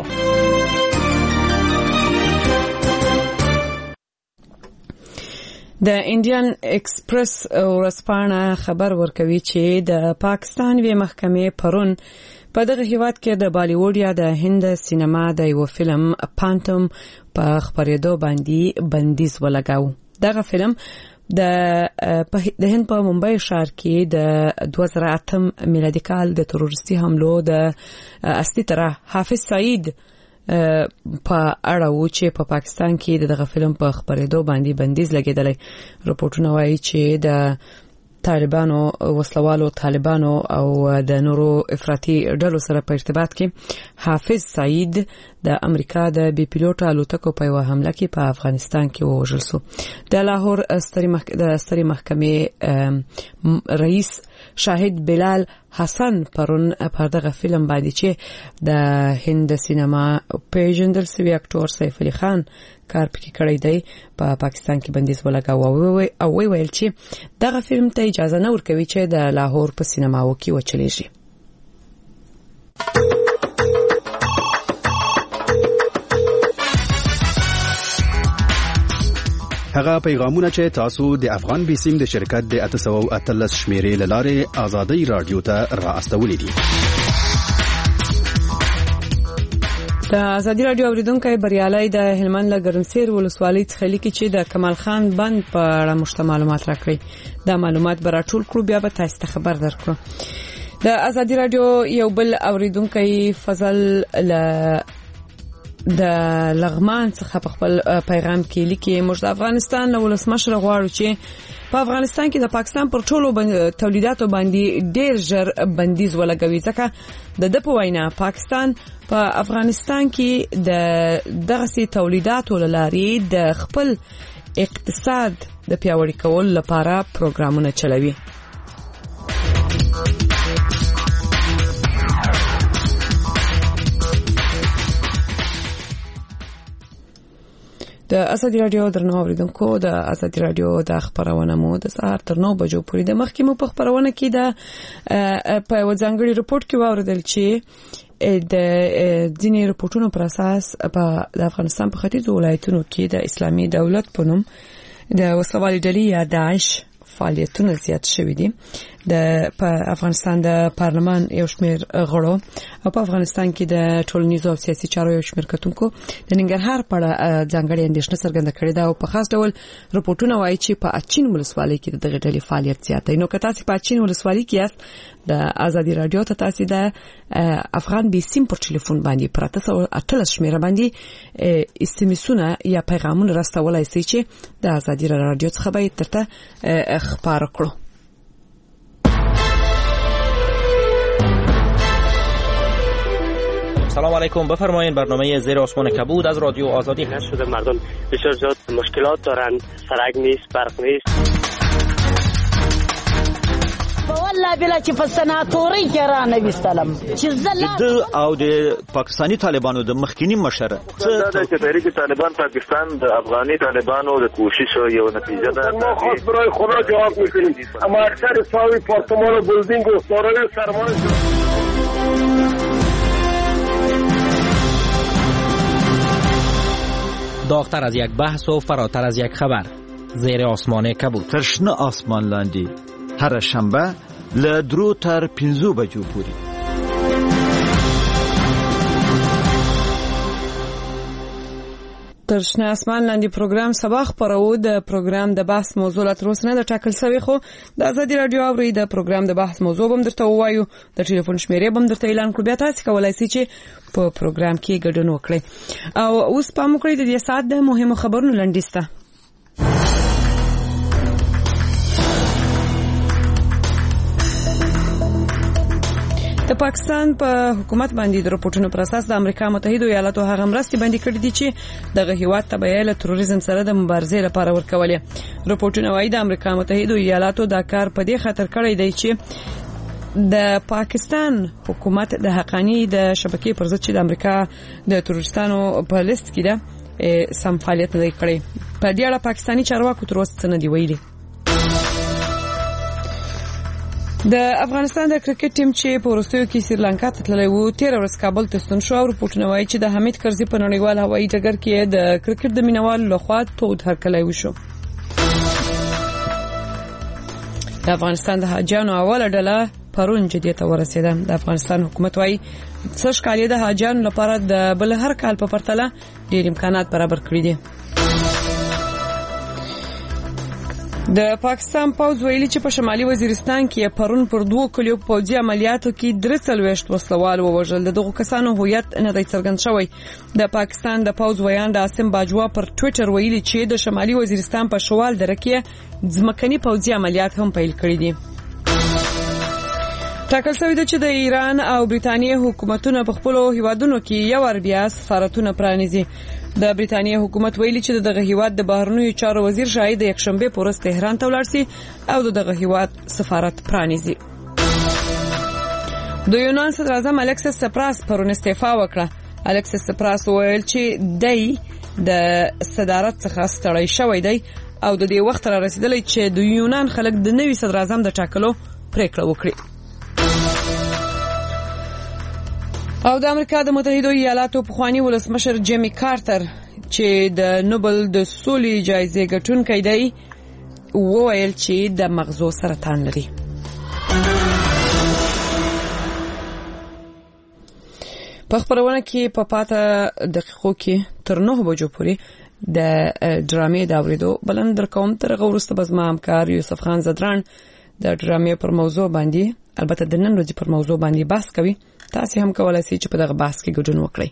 د انډین ایکسپریس ورځپاڼه خبر ورکوي چې د پاکستان وی محکمې پرون په دغه هیواد کې د بالیووډ یا د هند سینما د یو فلم پانتوم په خبرېدو باندې بندیز ولګاو. دغه فلم د د هند په ممبئی ښار کې د دوه زره اتم میلادي کال د تروریستي حملو د اصلي طرح حافظ سعید په اړه و چې په پاکستان کې دغه فلم په خبرېدو باندې بندیز لګیدلی. رپورټونه وایي چې د طالبانو وسلوالو طالبانو او د نورو افراطي ډلو سره په ارتباط کې حافظ سعید د امریکا د بي پيلوټ الوتکو په یو حمله کې په افغانستان کې ووژل شو. د لاهور ستري محکمې د ستري محکمې رئیس شاهد بلال حسن پرون په دغه فلم باندې چې د هند سینما پیژندل شوی اکټور سیف علي خان کار پکې کړی دی په پا پاکستان کې بندیز ولګاوه او وی ویل چې دغه فلم ته اجازه نه ورکوي چې د لاهور په سینماو کې وچلیږي. هغه پیغامونه چې تاسو د افغان بیسیم د شرکت د اته سوه او اتلس شمیرې لاره ازادي رادیو ته راستولې دي. د ازادي رادیو اوریدونکو بریالي د هلمند لګرمسیر ولسوالۍ څخه لیکي چې د کمال خان بند په اړه مشته معلومات راکړي. دا معلومات به راټول کړو بیا به تاسو ته خبر درکړو. د ازادي رادیو یو بل اوریدونکو فضل ل د لغمان څخه په خپل پیغام کې لیکي موږ د افغانستان له ولسمشر غواړو چې په افغانستان کې د پاکستان پر ټولو تولیداتو باندې ډېر ژر بندیز ولګوي ځکه د د په وینا پاکستان په افغانستان کې د دغه تولیداتو لاري د خپل اقتصاد د پیاوړي کولو لپاره پروګرامونه چلوي. د ازادي رادیو درنو اوریدونکو د ازادي رادیو د خبرونه مو د سهار تر نو بجو پورې د مخکې مو په خبرونه کې د په وځانګړي رپورت کې واوریدل چې د ځینې رپورټونو پر اساس په افغانستان په ختیځو ولایتونو کې د اسلامي دولت په نوم د وسوالي ډلې یا داعش فعالیتونه زیات شوي دي. د افغانستان د پارلمان یو شمېر غړو او په افغانستان کې د ټولنیزو او سیاسي چارو یو شمېر کتونکو د ننګرهار په اړه ځانګړې اندېښنه څرګنده کړې ده او په خاص ډول رپورټونه وایي چې په اچین ولسوالۍ کې دغه ډلې فعالیت زیات دی. نو که تاسو په اچین ولسوالۍ کې یاست د ازادي رادیو ته تاسو د افغان بي سیم پر ټلیفون باندې پراته سو اتلس شمیره باندې استمیسونه یا پیغامونه راستولای شي چې د ازادي رادیو څخه به ترته خبر کړو. سلام علیکم، بفرمایید. برنامه زیر آسمان کبود از رادیو آزادی هست. شده مردم بسیار زیاد مشکلات دارن، سرک نیست، برق نیست. والله بلا چې په سناتوري کې را نه وستلم چې زله د او د پاکستانی طالبانو د مخکینی مشر څه د تحریک طالبان پاکستان د افغاني طالبانو د کوشش یو نتیجه ده. ما خاص برای خدا جواب میکنیم، اما اکثر ساوی پارتمان و بلدینگ و دارای سرمان داغتر از یک بحث و فراتر از یک خبر. زیر آسمان کبود، ترشنه آسمان لاندی، هر شنبه له درو تر پنځو بجو پورې. ترشنه آسمان لاندې پروګرام سبا خبرو. د پروګرام د بحث موضوع لا تر اوسه نه ټاکل شوی، خو د ازادي رادیو اوري د پروګرام د بحث موضوع هم درته وایو، د ټلیفون شمیرې هم درته اعلان کړو. بیا تاسو کولای شئ چې په پروګرام کې ګډون وکړئ. او اوس په موږ د دې ساعت د مهمو خبرونو لنډیسته. د پاکستان په حکومت باندې د رپورټونو پر اساس د امریکا متحده ایالاتو هغه مرستې باندې کړې دي چې دغه هیواد ته به له تروریزم سره د مبارزې لپاره ورکولې. رپورټونه وايي د امریکا متحده ایالاتو دا کار په دې خاطر کړی دی چې د پاکستان حکومت د حقانی د شبکې پر ضد چې د امریکا د تروریستانو په لیست کې ده سم فعالیت نه کړي. په دې اړه پاکستانی چارواکو تر اوسه نه دی ویلي. د افغانستان د کرکټ ټیم چې په وروستیو کې سریلانکا ته تللی و تیر ورځ کابل ته ستون شو. رپورټونه وایي چې د حمید کرزي په نړیوال هوایي ډګر کې د کرکټ د مینوالو لخوا تود هرکلی وشو. د افغانستان د حاجیانو اوله ډله پرون جدي ته ورسېده. د افغانستان حکومت وایي څه ښکاري د حاجیانو لپاره د بل هر کال په پرتله ډېر امکانات برابر کړي دي. د پاکستان پوځ ویلي چې په شمالي وزیرستان کې پرون پر دوه کلیو پوځي عملیاتو کې درې څلوېښت وسلوال ووژل. دغه کسانو هویت نه دی څرګند شوی. د پاکستان د پوځ ویان د عاصم باجوا پر ټوئیټر ویلي چې د شمالي وزیرستان په شوال دره کې ځمکني پوځي عملیات هم پیل کړي دي. ټاکل شوی دی چې د ایران او برېټانیا حکومتونه په خپل هیوادونو کې یو ور بیا سفارتونه پرانیزي. د برېټانیا حکومت ویلي چې دغه هیواد د بهرنیو چارو وزیر شاهد یکشنبه په ورځ تهران ته ولاړ شي او دغه هیواد سفارت پرانیزي. د یونان صدر اعظم الکسیس سپراس پرون استعفا وکړه. الکسیس سپراس ویل چې دی د صدارت څخه ستړی شوی دی او د دې وخت را رسیدلی چې د یونان خلک د نوي صدر اعظم د ټاکلو پریکړه وکړي. او د امریکا د متحده ایالاتو پخوانی ولسمشر جیمی کارتر چې د نوبل د سولې جایزې ګټونکی دی وویل چې د مغزو سرطان لري. په خبرونه کې په پاته دقیقو کې تر نه بجو پورې د ډرامې دا ورېدو بلند در کوم. تر هغه وروسته به زما همکار یوسف خان زدران د ډرامې پر موضوع باندې البته د نن ورځې پر موضوع باندې بحث کوي. تاسو هم کولای شئ چې په دغه بحث کې ګډون وکړئ.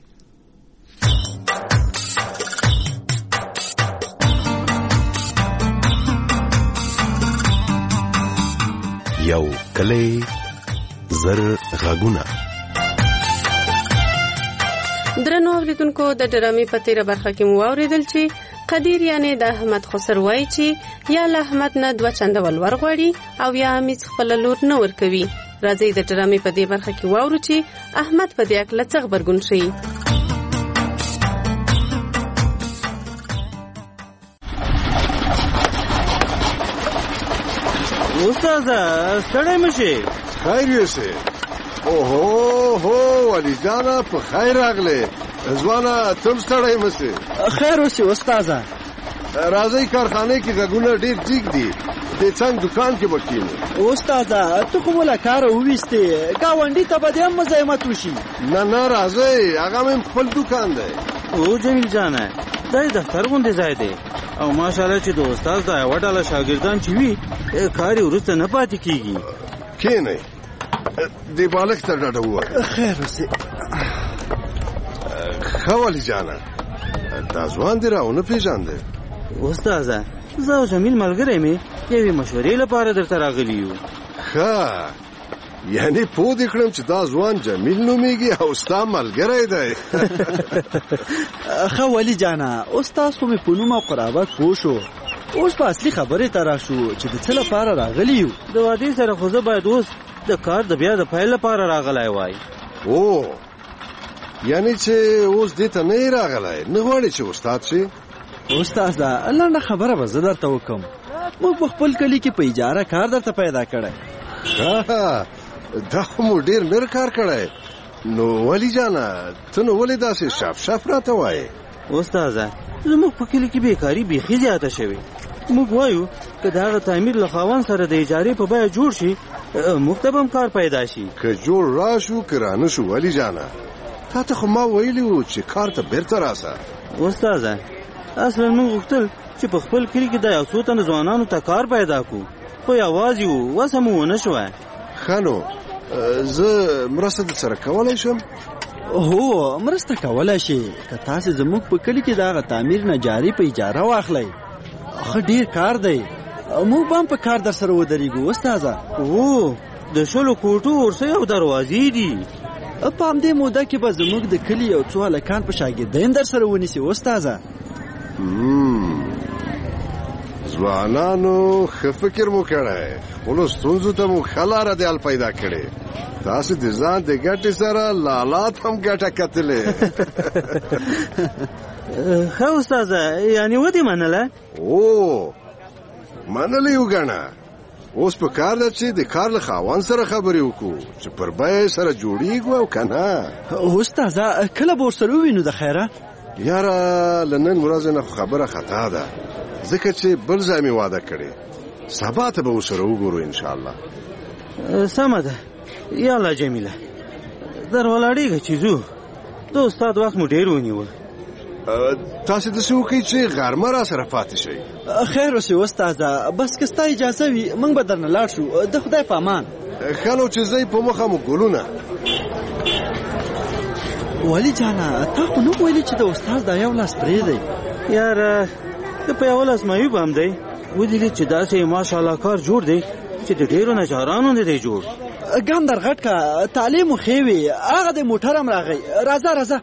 یو کلی زر غږونه. درنو اوریدونکو د ډرامې په تیره برخه کې مو اوریدل چې قدیر یعنی د احمد خسر وایي چې یا له احمد نه دوه چنده ولور غواړي او یا هیڅ خپل لور نه ورکوي. راځي د ډرامې په دې برخه کې واورو چې احمد په دې اړه څه خبرګون شي. استاد ستړی مشي؟ خیر یوسه. اوهو هو ولی جانا په خیر راغله. ځوانه تم ستړی مشي؟ خیر اوسې استاد. راځي کارخانه کې غږونه ډیر جګ دي. د څنګه دکان کې بکینو. استاده ته کوم لا کار وويسته گاونډي ته به د مزاحمت وشي. نه نه راځي هغه مې خپل دکان دی. او جمیل جانه دا دفتر غونډه ځای دی او ماشاءالله چې د استاد دا وډاله شاګردان چې وي کار ورسته نه پاتې کیږي. کینه دی بالک ته ډډه وای. خیر اوسه. خوالی جانه دا ځوان دی راونه پیژاندې. استاده زه او جمیل ملګری مې یوې مشورې لپاره درته راغلی یو. ښه یعنی پوه دې کړم چې دا ځوان جمیل نومیږي او ستا ملګری دی. ښه ولی جانه اوس تاسو مې په نوم او قرابت پوه شو. اوس په اصلي خبرې ته راشو چې د څه لپاره راغلی یو. د واده سره خو زه باید اوس د کار د بیا د پیل لپاره راغلی وای. او یعنی چې اوس دې ته نه راغلی نه غواړي چې استاد شي. استاد دا الله نه خبره به زه درته وکم. موږ په خپل کلی کې په اجاره کار درته پیدا کړی. ها دا مو ډیر نر کار کړی. نو ولی جانه ته نو ولې داسې شاف شاف راته وایې؟ استاده زموږ په کلی کې بیکاري بیخي زیاته شوې. موږ وایو که د هغه تعمیر له خاوند سره د اجارې په بیه جوړ شي موږ ته به هم کار پیدا شي. که جوړ راشو که رانه شو ولی جانه تا ته خو ما ویلي وو چې کار ته بیرته راسه. استاده اصلا موږ غوښتل چې په خپل کلي کې د یو څو تنه ځوانانو ته کار پیدا کړو خو یوازې وو وسه مو ونه شوه. ښه نو زه مرسته در سره کولی شم؟ هو مرسته کولی شي که تاسې زموږ په کلي کې د هغه تعمیر نه جاري په اجاره واخلئ. ښه ډېر کار دی. موږ به هم په کار در سره ودرېږو استاده. هو د شلو کوټو ورسۍ او دروازې دي. په همدې موده کې به زموږ د کلي یو څو هلکان په شاګردۍ در سره ونیسي استاده. ځوانانو ښه فکر مو کړی. خپلو ستونزو ته مو ښه لاره د حل پیدا کړې. تاسې د ځان د ګټې سره لالات هم ګټه کتلې. ښه استاده یعنې ودې منله؟ او منلې وګڼه. اوس په کار ده چې د کار له خاوند سره خبرې وکړو چې پر بیه سره جوړیږو او که نه. استاده کله به ورسره ووینو د خیره؟ یاره له نن ورځې نه خبره خطا ده ځکه چې بل ځای مې واده کړې. سبا ته به ورسره وګورو انشاءالله. سمه ده. یاله جمیله در ولاړېږه چې ځو. د استاد وخت مو ډېر ونیوه. تاسې داسې وکړئ چې غرمه را سره پاتې شئ. خیر اوسې استاده بس که ستا اجازه وي موږ به درنه لاړ شو. د خدای په امان. ښه نو چې ځئ په مخه مو ګلونه. ولی جانه تا خو نه ویلې چې د استاد دا یو لاس پرې دی. یاره د په یو لاس معیوب هم دی. ودیدې چې داسې ماشاءالله کار جوړ دی چې د ډېرو نجارانو نه دی جوړ. ګام در غټ که تعلیم مو ښې وي هغه د موټر هم راغی. راځه راځه.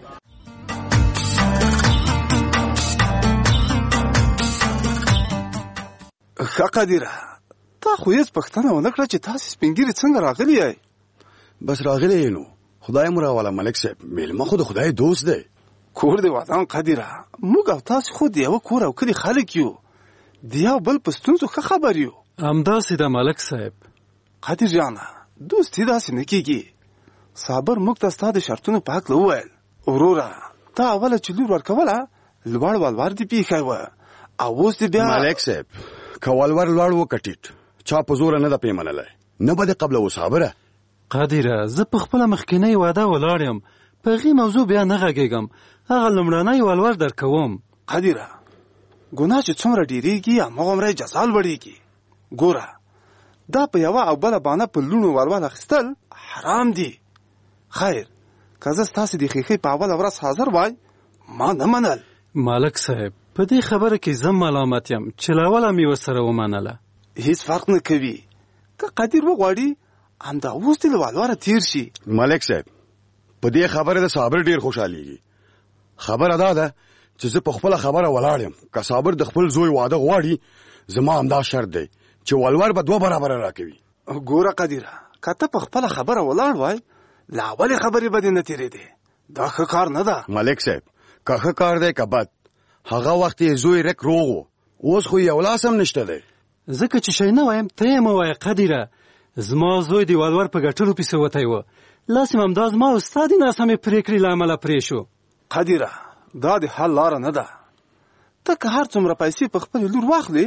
ښه قدیره تا خو هېڅ پوښتنه ونه کړه چې تاسې سپین ږیري څنګه راغلي یئ؟ بس راغلی نو خدای مو راوله ملک صاحب. میلمه خو د خدای دوست دی. کور دې ودان قدیره موږ او تاسې خو د یوه کور او کلي خلک یو. د یو بل په ستونزو ښه خبر یو. همداسې ده ملک صاحب. قدیر جانه دوستي داسې نه کېږي. صابر موږ ته ستا د شرطونو په هکله وویل. وروره تا اوله چې لور ورکوله لوړ ولور دې پیښی وه او اوس دې بیا ملک صاحب که ولور لوړ وکټیټ چا په زوره نه ده پې منلی نه به دې قبله و صابره. قادره زه په خپله مخکینۍ واده ولاړ یم په هغې موضوع بیا نه غږېږم. هغه لومړنی ولور در کوم. قادره ګناه چې څومره ډېرېږي هماغومره جزا لوړېږي. ګوره دا په یوه او بله بانه په لوڼو ولور اخیستل حرام دي. خیر که زه ستاسې د ښیښې په اوله ورځ حاضر وای ما نه منل. مالک صاحب په دې خبره کې زه ملامت یم چې له اوله مې ورسره ومنله. هیڅ فرق نه کوي. که قدیر وغواړي همدا اوس دې له ولوره تېر شي. ملک صاحب په دې خبره د صابر ډېر خوشحالېږي. خبره دا ده چې زه په خپله خبره ولاړ یم. که صابر د خپل زوی واده غواړي زما همدا شرط دی چې ولور به دوه برابره راکوي. ګوره قدیره که ته په خپله خبره ولاړ وای له اولې خبرې به دې نه تېرېدې. دا ښه کار نه ده. ملک صاحب که ښه کار دی که بد هغه وخت یې زوی رک روغ و اوس خو یو لاس هم نشته دی. ځکه چې شی نه وایم ته یې مه وایه قدیره. زما زوی د ولور په ګټلو پسې وتی و. لاس یې همدا زما او ستا د ناسمې پرېکړې له امله پرې شو. قدیره دا د حل لاره نه ده. ته که هر څومره پیسې په خپلې لور واخلې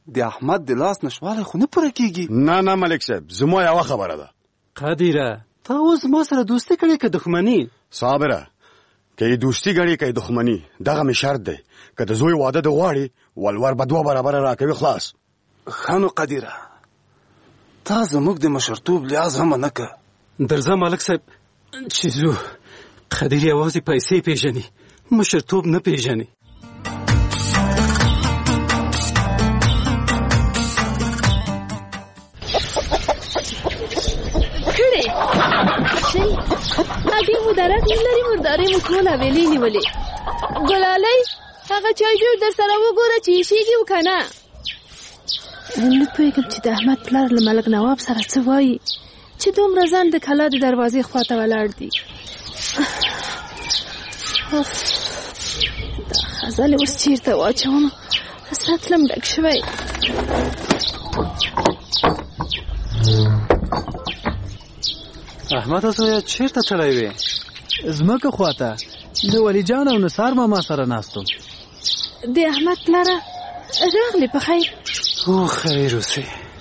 د احمد د لاس نشواله خو نه پوره کیږي. نه نه ملک صاحب زما یوه خبره ده. قادره تا اوس ما سره دوستي کړې که دښمني؟ صابره که یې دوستي ګڼې که یې دښمني دغه مې شرط دی. که د زوی واده د غواړي ولور به دوه برابره راکوي خلاص. ښه نو قادره تا زموږ د مشرتوب لحاظ هم نه که. درځه ملک صاحب چې ځو. قادر یوازې پیسې پیژني مشرتوب نه پیژني. هغې مو درک نه لري مردارۍ مو ټوله ویلې نیولې. ګلالۍ هغه چای جوړ در سره وګوره چې ایشېږي و که نه. نه پوهېږم چې د احمد پلار له ملک نواب سره څه وایي چې دومره ځان د کلا د دروازې خواته ولاړ دي. دا خزلې اوس چېرته واچوم؟ سطلم ډک شوی. احمد زویه چیرته تللی وې؟ ځمکه خواته د ولی جان او نثار ماما سره ناستم. د احمد پلاره راغلی په خیر؟ او خیر اوسې.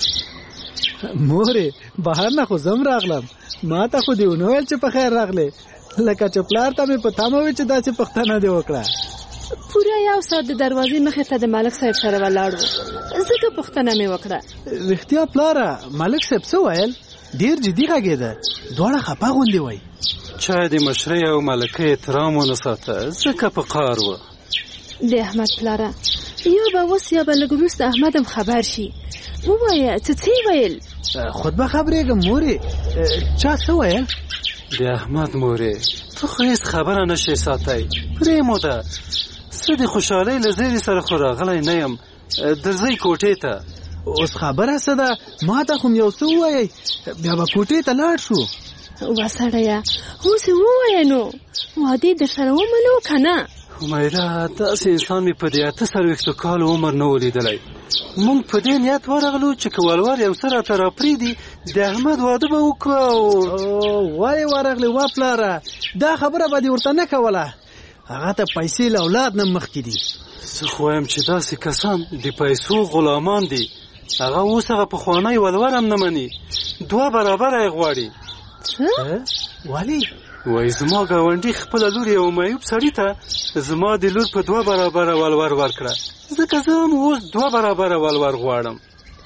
مورې بهر نه خو زم راغلم، ما ته خو دې ونه ویل چې په خیر راغلی، لکه چې پلار ته مې په تمه وي چې داسې پوښتنه دې وکړه. پوره یو ساعت د دروازې مخې ته د ملک صاحب سره ولاړ و، ځکه پوښتنه مې وکړه. رښتیا پلاره ملک صاحب څه ویل؟ ډیر جدي غږېده، دواړه خپه غوندې وای. چا د مشرۍ او ملکې احترام ونه ساته ځکه په قهر و. د احمد پلاره یا به اوس یا به لږ وروسته احمد هم خبر شي. ووایه څه څه ویل؟ خود به خبرېږم مورې. چا څه ویل؟ د احمد مورې ته خو هېڅ خبره نشې ساتی. پرېموده څه د خوشحالۍ له زیري سره خو راغلی نه یم. درځئ کوټې ته. اوس خبره څه ده؟ ما ته خو یو څه ووایئ بیا به کوټې ته لاړ شو. وا سړیه اوس یې ووایه نو واده در سره ومنو که نه؟ حمیره داسې انسان مې په دې اته څلوېښتو کالو عمر نه و لیدلی. موږ په دې نیت ورغلو چې که ولور یو څه راته راپرېږدي د احمد واده به وکړو. او ولې ورغلې وا پلاره؟ دا خبره به دې ورته نه کوله. هغه ته پیسې له اولاد نه مخکې دي. زه خو وایم چې داسې کسان د پیسو غلامان دي. هغه اوس هغه پخوانی ولور هم نه مني، دوه برابره یې غواړي. ولې؟ وایي زما ګاونډي خپله لور یو معیوب سړي ته زما د لور په دوه برابره ولور ورکړه، ځکه زه هم اوس دوه برابره ولور غواړم.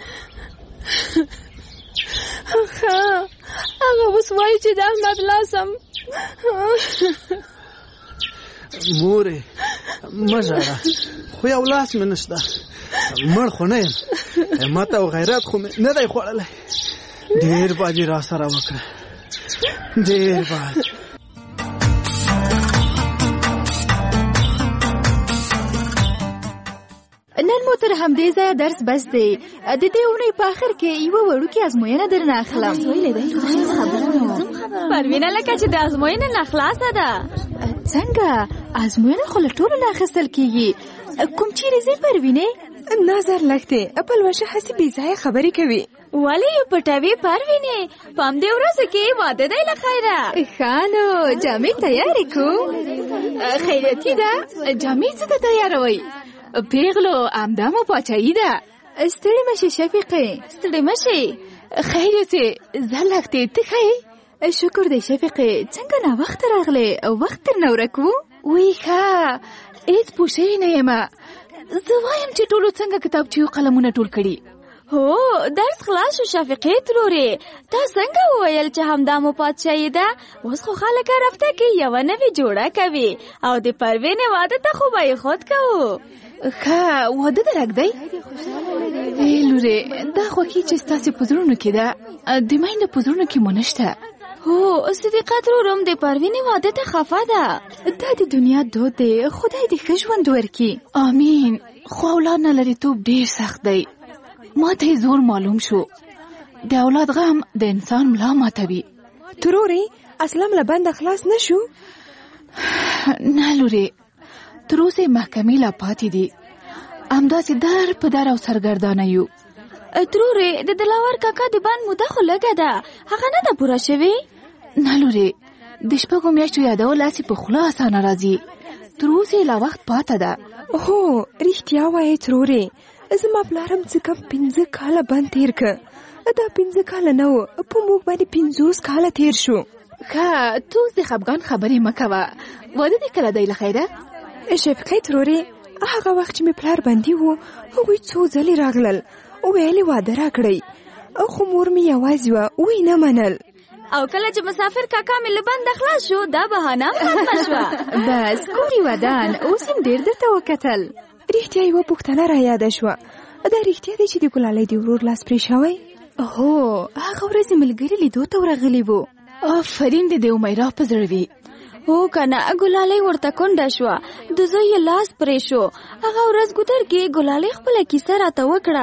هغه اوس وایي چې د احمد لاسم. مورې مه ژاړه، خو یو لاس مې نشته، مړ خو نه یم، همت او غیرت خو مې نه دی خوړلی. ډېر باج یې را سره وکړه، ډېر باج. نن مو تر همدې ځایه درس بس دی. د دې اونۍ په آخر کې یوه وړوکې ازموینه درنه اخلم. پروینه لکه چې د ازموینې نه خلاصه ده. څنګه؟ ازموینه خو له ټولو نه اخیستل کېږي. کوم چیرې ځې پروینې؟ نظر لږ پلوشه هسې بې ځایه خبرې کوي. ولې یې پټوې پروینې؟ په همدې ورځو کې واده دی له خیره. ښه نو جامې تیارې کړو. خیراتي ده؟ جامې څه ته تیاروئ؟ پیغلو همدا مو پاچاهي ده. ستړې مشې شفیقې. ستړې مشې. خیراتي زه لږ ته ته ښې؟ شکر دی شفیقې. څنګه ناوخته راغلې؟ وخت تر نه ورک و؟ وی ښه هېڅ پوه شوې نه یمه. زه وایم چې ټولو څنګه کتابچې او قلمونه ټول کړي؟ هو درس خلاص شو شفیقې ترورې. تا څنګه وویل چې همدا مو پادشاهي ده؟ اوس خو خلک هر هفته کې یوه نوې جوړه کوي او د پروینې واده ته خو به یې خود کوو. ښه واده دې رږدی؟ ای لورې دا خوښي چې ستاسې په زړونو کې ده د میندو په زړونو کې مو نشته. هو صدیقه ترورم د پروینې واده ته خفه ده. دا د دنیا دود دی، خدای دې ښه ژوند ورکړي. آمین. خو اولاد نه لرېتوب ډېر سخت دی. ما ته زور معلوم شو د اولاد غم د انسان ملا ماتوي. ترورې اسلام له بنده خلاص نه شو؟ نه لورې تر اوسه محکمې لا پاتې دي، همداسې در په در او سرګردانه یو. ترورې د دلاور کاکا د بند موده خو لږه ده، هغه نه ده پوره شوې؟ نه لورې د شپږو میاشتو یادول هسې په خوله اسانه راځي، تر اوسه لا وخت پاته ده. هو رښتیا وایې ترورې، زما پلارم څه کم پنځه کاله بند تیر که دا پنځه کاله نه و په موږ باندې پنځوس کاله تیر شو. ښه تو اوس د خفګان خبرې مه کوه. واده دې کله دی له خیره؟ شفقې ترورې هغه وخت چې مې پلار بندي و هغوی څو ځلې راغلل ویلې واده راکړئ خو مور مې یوازې وه وی نه منل. او کله چې مسافر کاکا مې له بنده خلاص شو دا بهانه ختمه شوه. بس کورې ودان اوس هم ډېر درته وکتل. رښتیا یوه پوښتنه را یاده شوه. دا رښتیا دی چې د ګلالۍ د ورور لاس پرې شوی؟ هو هغه ورځ ملګري لیدو ته ورغلی وو. آفرین دې د امیرا په زړه وي. هو کنه ګلالۍ ورته کونډه شوه د زوی یې لاس پرې شو. هغه ورځ ګودر کې ګلالۍ خپله کیسه راته وکړه.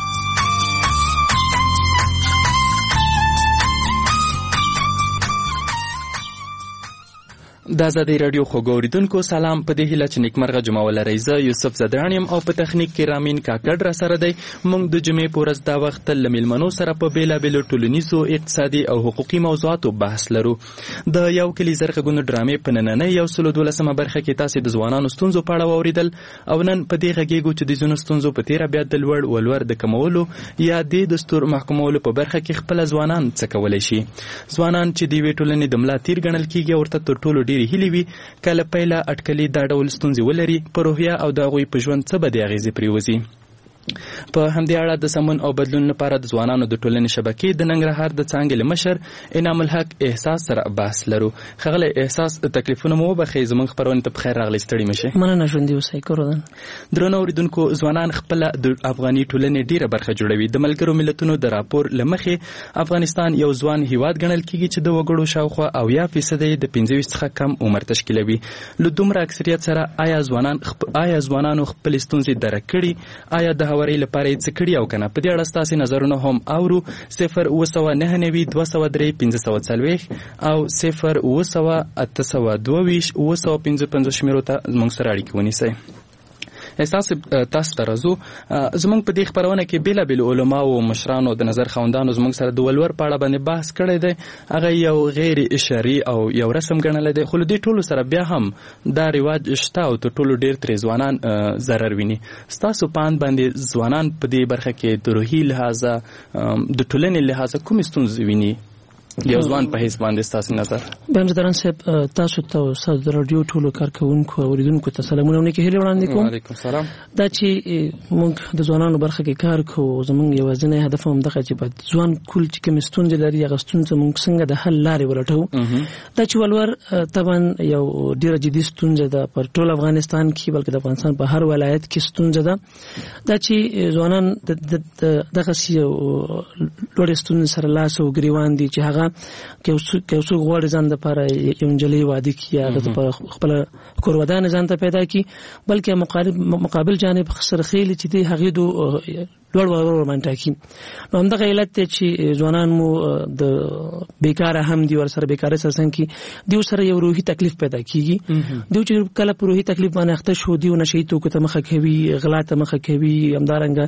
د ازادۍ راډیو خوږو اورېدونکو سلام. په دې هیله چې نیکمرغه جمعه ولرئ. زه یوسف زدران یم او په تخنیک کې رامین کاکړ را سره دی. موږ د جمعې په ورځ دا وخت له میلمنو سره په بېلابېلو ټولنیزو اقتصادي او حقوقي موضوعاتو بحث لرو. د یو کلي زر غږونو ډرامې په نننۍ یو سلو دولسمه برخه کې تاسې د ځوانانو ستونزو په اړه واورېدل او نن په دې غږیږو چې د ځینو ستونزو په تېره بیا د لوړ ولور د کمولو یا د دستور محکومولو په برخه کې خپله ځوانان څه کولی شي. ځوانان چې د یوې ټولنې د ملا تیر ګڼل کېږي ورته تر ټولو ډېرې هیلې وي کله پیله اټکلي دا ډول ستونزې ولري په روحیه او د هغوی په ژوند څه بدې اغېزې پرېوځي. په همدې اړه د سمون او بدلون لپاره د ځوانانو د ټولنې شبکې د ننګرهار د څانګې له مشر انعام الحق احساس سره بحث لرو. ښاغلی احساس تکلیفونه مو وبښئ زموږ خپرونې ته په خیر راغلی ستړي مه شئ. مننه ژوندي اوسئ. کورودن درنو اورېدونکو ځوانان خپله د افغاني ټولنې ډېره برخه جوړوي. د ملګرو ملتونو د راپور له مخې افغانستان یو ځوان هیواد ګڼل کېږي چې د وګړو شاوخوا اویا فیصده یې د پنځه ویشت څخه کم عمر تشکیلوي. له دومره اکثریت سره آیا ځوانان آیا ځوانانو خپلې ستونزې درک کړي؟ آیا د هوارۍ لپاره یې څه کړي او که نه؟ په دې اړه ستاسې نظرونه هم اورو. صفر اوه سوه نهه نوي دوه سوه درې پنځه سوه څلوېښت او صفر اوه سوه اته سوه دوه ویشت اوه سوه پنځه پنځوس شمېرو ته زموږ سره اړیکې ونیسئ. احساس تاسو ته راځو. زموږ په دې خپرونه کې بېلابېلو علماو او مشرانو د نظر خاوندانو زموږ سره د ولور په اړه باندې بحث کړی دی. هغه یو غیر شرعي او یو رسم ګڼلی دی خو له دې ټولو سره بیا هم دا رواج شته او تر ټولو ډېر ترې ځوانان ضرر ویني. ستاسو په اند باندې ځوانان په دې برخه کې د روحي لحاظه د ټولنې لحاظه کومې ستونزې ویني؟ یو ځوان په حیث باندې ستاسو نظر. بنجداران صاحب تاسو ته او تاسو د راډیو ټولو کارکوونکو او اوریدونکو ته سلامونه ونکې هیله وړاندې کوم. وعلیکم سلام. دا چې موږ د ځوانانو برخه کې کار کوو زموږ یوازینی هدف هم دغه چې باید ځوان کول چې کوم ستونزې لري هغه ستونزې موږ څنګه د حل لارې ولټوو. دا چې ولور طبعا یو ډیره جدي ستونزه ده پر ټول افغانستان کې بلکې د افغانستان په هر ولایت کې ستونزه ده. دا چې ځوانان دغه یو لوړې ستونزې سره لاس او ګریوان دي چې هغه که څوک غواړي ځان دپاره یو نجلۍ واده کړي یا هغه دپاره خپله کور ودانه ځان ته پیدا کړي بلکې مقابل جانب سرخیلي چې دی هغې دو لوړ ولور ورباندې ټاکي. نو همدغه علت دی چې ځوانان مو د بیکاره هم دي ورسره بیکارۍ سره څنګ کې دوی سره یو روحي تکلیف پیدا کېږي. دوی چې کله په روحي تکلیف باندې اخته شو دوی نشهي توکو ته مخه کوي غلا ته مخه کوي همدارنګه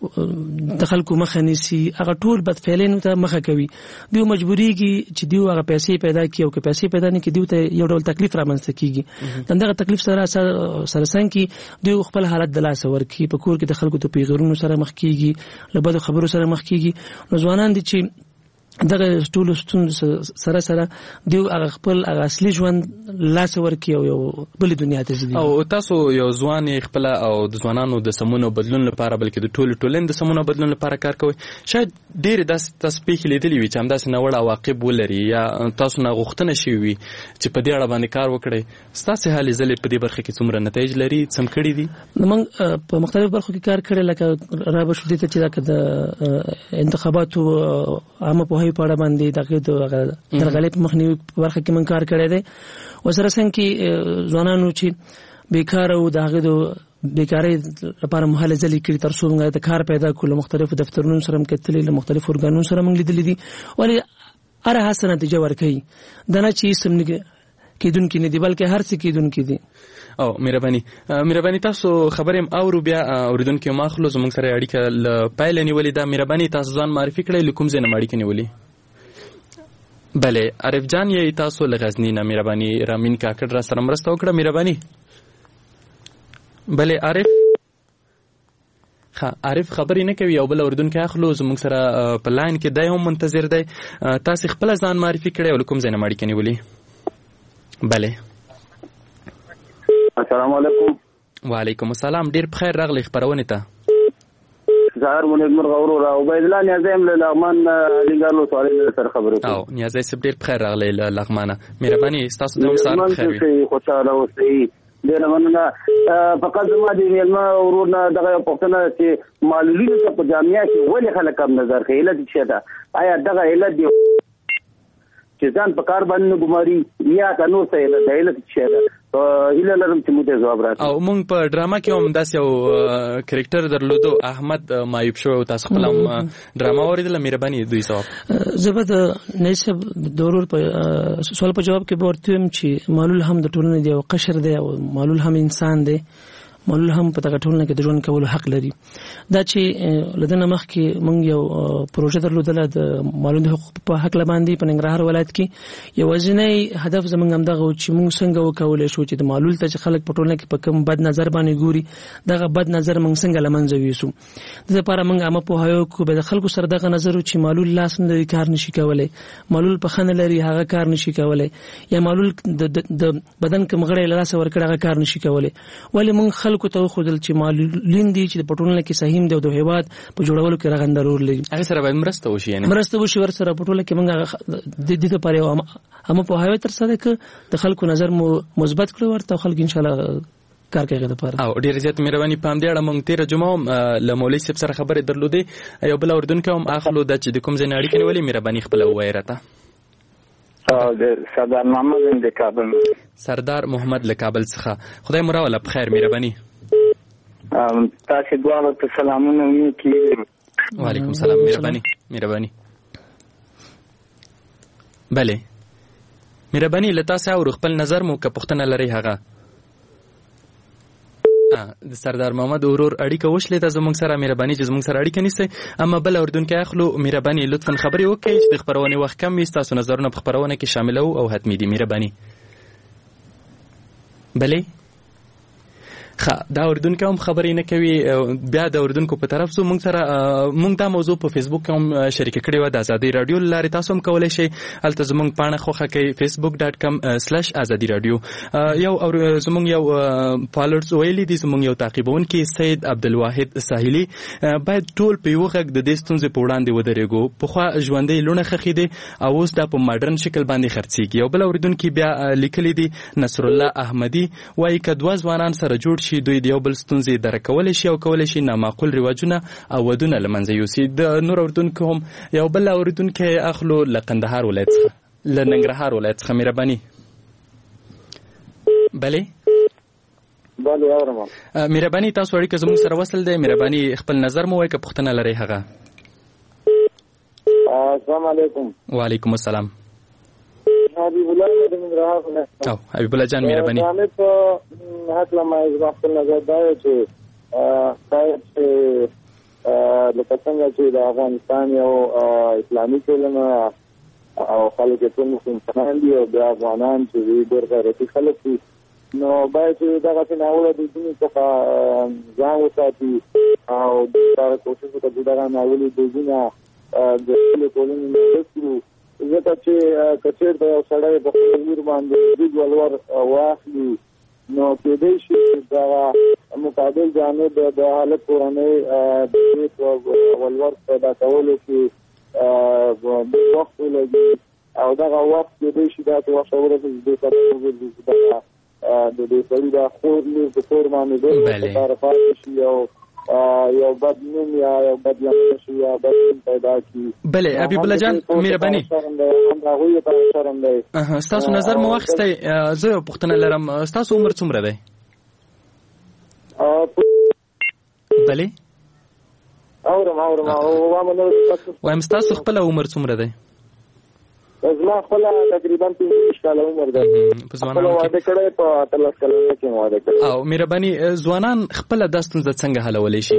د خلکو مخه نیسي هغه ټول بدفعلینو ته مخه کوي. دوی مجبوریږي چې دوی هغه پیسې پیدا کړي او که پیسې پیدا نه کړي دوی ته یو ډول تکلیف رامنځته کېږي. همدغه تکلیف سره سره څنګ کې دوی خپل حالت د لاسه ورکړي په کور کې د خلکو ته پیغورونو سره مخ کېږي له بدو خبرو سره مخ کېږي. نو ځوانان دي چې دغه ټولو ستونزو سره سره دوی هغه خپل هغه اصلي ژوند لاسه ورکړي او یو بلې دنیا ته ځي. او تاسو یو ځوان یې خپله او د ځوانانو د سمون او بدلون لپاره بلکې د ټولو ټولنې د سمون او بدلون لپاره کار کوئ. شاید ډېرې داسې تاسو پېښې لیدلې وي چې همداسې ناوړه عواقب ولري یا تاسو نه غوښتنه شوې وي چې په دې اړه باندې کار وکړئ. ستاسې هلې ځلې په دې برخه کې څومره نتایج لري څه هم کړي دي؟ موږ په مختلفو برخو کې کار کړی لکه رابه شو دې ته چې لکه د انتخاباتو عامه پوهاوي په اړه باندې دغه د درغلۍ په مخنیوي په برخه کې موږ کار کړی دی. ورسره څنګه کې ځوانانو چې بیکاره او د هغې د بیکارۍ لپاره مو هلې ځلې کړي تر څو موږ د کار پیدا کړو. له مختلفو دفترونو سره موږ کتلي له مختلفو ارګانونو سره موږ لیدلي دي ولې هره هڅه نتیجه ورکوي. دا نه چې هېڅ هم کېدونکي نه دي بلکې هر څه کېدونکي دي. او مهرباني مهرباني تاسو خبرې هم اورو بیا اورېدونکي هم اخلو زموږ سره اړیکه له پیله نیولې ده. مهرباني تاسو ځان معرفي کړئ له کوم ځای نه اړیکه نیولې؟ بله عارف جان یې تاسو له غزني نه مهرباني رامین کاکړ را سره مرسته وکړه. مهرباني بله عارف ها عارف خبرې نه کوي او بل اوردونکو اخلو زموږ سره په لاین کې دی هم منتظر دی تاسو خپل ځان معرفي کړئ او کوم ځای نه ماړی کني ولي bale السلام علیکم وعلیکم السلام ډیر بخیر راغلی خبرونه ته زهر مونږ مرغورو را عبید الله نیازم له لغمان لنګارلو سوال سره خبرې او نیازه سب ډیر بخیر راغلی لغمانه مهرباني تاسو د مسار بخیر وي خوشاله اوسئ ډیر مننه فقط زما د میلمه ورونه دغه پښتنه چې معلولین ته په جامعه کې ولې خلک کم نظر کوي علت څه ده آیا دغه علت دی چې ځان په کار باندې ګماري یا کنو څه علت دی علت څه ده هیله لرم چې موږ جواب راکړو او موږ په ډراما کې هم داس یو کریکټر درلودو احمد مایوب شو تاسو خپل هم ډراما اوریدل مهرباني دوی جواب زبد نسب ضرور په سوال په جواب کې ورته چې معلول هم د ټولنې دی او قشر دی او معلول هم انسان دی معلول هم په دغه ټولنه کې د ژوند کولو حق لري دا چې لدنه مخ کې موږ یو پروژه درلودله د معلول حقوق په حق لباندې په ننګرهار ولایت کې یو ځینې هدف زموږ هم دغه چې موږ څنګه وکولای شو چې د معلول ته چې خلک په ټولنه کې په کوم بد نظر باندې ګوري دغه بد نظر موږ څنګه لمنځه ویسو د لپاره موږ هم په هایو کو به د خلکو سره دغه نظر چې معلول لاس نه کار نشي کولای معلول په خنه لري هغه کار نشي کولای یا معلول د بدن کوم غړي لاس ورکړ هغه کار نشي کولای ولی موږ کو ته خودل چې معلولین دي چې په ټولنه کې سهم دی او د هیواد په جوړولو کې رغنده رول لري هغه سره باید مرسته وشي یعنی مرسته وشي ور سره په ټولنه کې موږ د دې لپاره هم په هایو تر سره کې د خلکو نظر مو مثبت کړو ورته خلک ان شاء الله کار کوي لپاره او ډیر زیات مهرباني پام دی اړه مونږ تیر جمعه له مولوی صاحب سره خبرې درلودې یو بل اوردونکو هم اخلو د چې د کوم ځای اړیکې ولې مهرباني خپل وایي راته سردار محمد د کابل سردار محمد له کابل څخه خدای مو راوله په خیر مهرباني تاسو دواړو ته سلامونه وکړئ وعلیکم السلام مهرباني مهرباني bale مهرباني لتا سه او خپل نظر مو که پښتنه لري هغه د سردار محمد اورور اړیکه وشلې ته زموږ سره مهرباني چې زموږ سره اړیکه نیسه اما بل اردن کې اخلو مهرباني لطفا خبري وکړئ چې د خبرونه وخت کم وي تاسو نظرونه په خبرونه کې شامل او حتمی دي مهرباني bale خا دا اردن کوم خبرې نه کوي بیا د اردن کو په طرف سو مونږ سره مونږ دا موضوع په فیسبوک کې هم شریک کړی و د ازادي رادیو لارې تاسو هم کولای شئ الته زمونږ پاڼه خوخه کوي facebook dot com slash azadi radio یو او زمونږ یو فالوورز ویلي دي زمونږ یو تعقیبون کې سید عبدالواحد ساحلی باید ټول په یو غږ د دې ستونزې په وړاندې ودرېږو په خوا ژوندې لونه خخې دي او اوس دا په ماډرن شکل باندې خرڅيږي یو بل اردن کې بیا لیکلي دي نصر الله احمدي وايي کدوا ځوانان سره جوړ شي دوی د یو بل ستونزې درکول شي او کول شي نامعقول رواجونه او ودونه لمنځه یوسي د نور اردوونکو هم یو بل اردوونکو اخلو له قندهار ولایت څخه له ننګرهار ولایت څخه مهرباني bale bale اورم مهرباني تاسو اړیکه زموږ سره وصل دی مهرباني خپل نظر مو وایي که پښتنه لري هغه السلام علیکم وعلیکم السلام حبیب الله د ننګرهار نه او حبیب الله جان مهرباني زموږ په حق لمه خپل نظر دا چې شاید لکه څنګه چې د افغانستان یو اسلامي ټولنه او خلک یې ټول مسلمانان دي او د افغانان چې ډېر غیرتي خلک دي نو باید چې دغسې ناوړه دودونو څخه ځان وساتي او دا کوشش وکړي چې دغه ناوړه دودونه د خپلې ټولنې نه ډک کړو ځکه چې که چېرته یو سړی په خپل ور باندې ډېر ولور واخلي نو کېدای شي دغه مقابل جانب د حالت کورنۍ د ولور پیدا کولو کې ډېر وخت ولګي او دغه وخت کېدای شي داسې وخت ورسېږي چې دې سره وګرځي چې دغه د دې سړي دا خور لور د کور باندې ډېر کار پاتې شي او یو بد نوم یا یو بد لمن شي یا بد نوم پیدا کړي بله حبیب الله جان مهرباني ستاسو نظر مو واخیستی زه یو پوښتنه لرم ستاسو عمر څومره دی بله اورم اورم وایم ستاسو خپل عمر څومره دی زما خپل تقریبا پنځه کاله عمر دی په ځوانانو کې واده کړی په اتلس کلنه کې واده کړی او مهرباني ځوانان خپل د ستونزه څنګه حلولی شي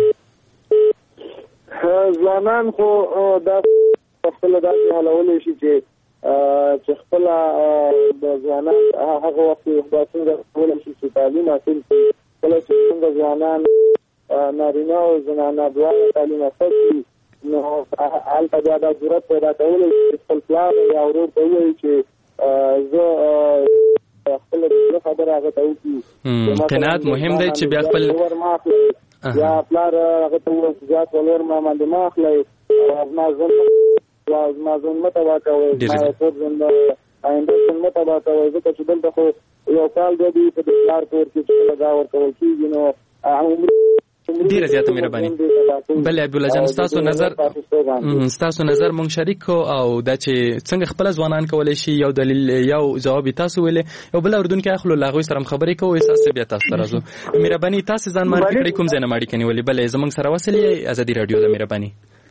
ځوانان خو دا خپل داسې حلولی شي چې چې خپل د ځوانان هغه وخت احساسونه کولی شي چې تعلیم حاصل کړي کله چې څنګه ځوانان نارینه او زنانه دواړه تعلیم حاصل کړي نو هلته بیا دا جرأت پیدا کولی چې خپل پلار یا ورور ته ووایي چې زه خپله د خبره هغه ته وکړي قناعت مهم دی چې بیا خپل یا پلار هغه ته ووایي چې زیات ولور ما باندې مه اخلئ زما ژوند زما ژوند مه تباه کوئ زما کور ژوند آینده ژوند مه تباه کوئ ځکه چې دلته خو یو کال دی دوی په د پلار کور کې چې کله دا ورکول کېږي نو ډیره زیاته مهرباني. بل عبدالله جان ستاسو نظر ستاسو نظر مونږ شریک کو او دا چې څنګه خپل ځوانان کولای شي یو دلیل یو جواب تاسو ویلې یو بل اردن کې اخلو لاغوي سره خبرې کوو احساس بیا تاسو راځو. مهرباني تاسو ځان معرفي کړئ کوم ځای نه ماړي کني ولې بل زمونږ سره وصلې ازادي رادیو د مهرباني.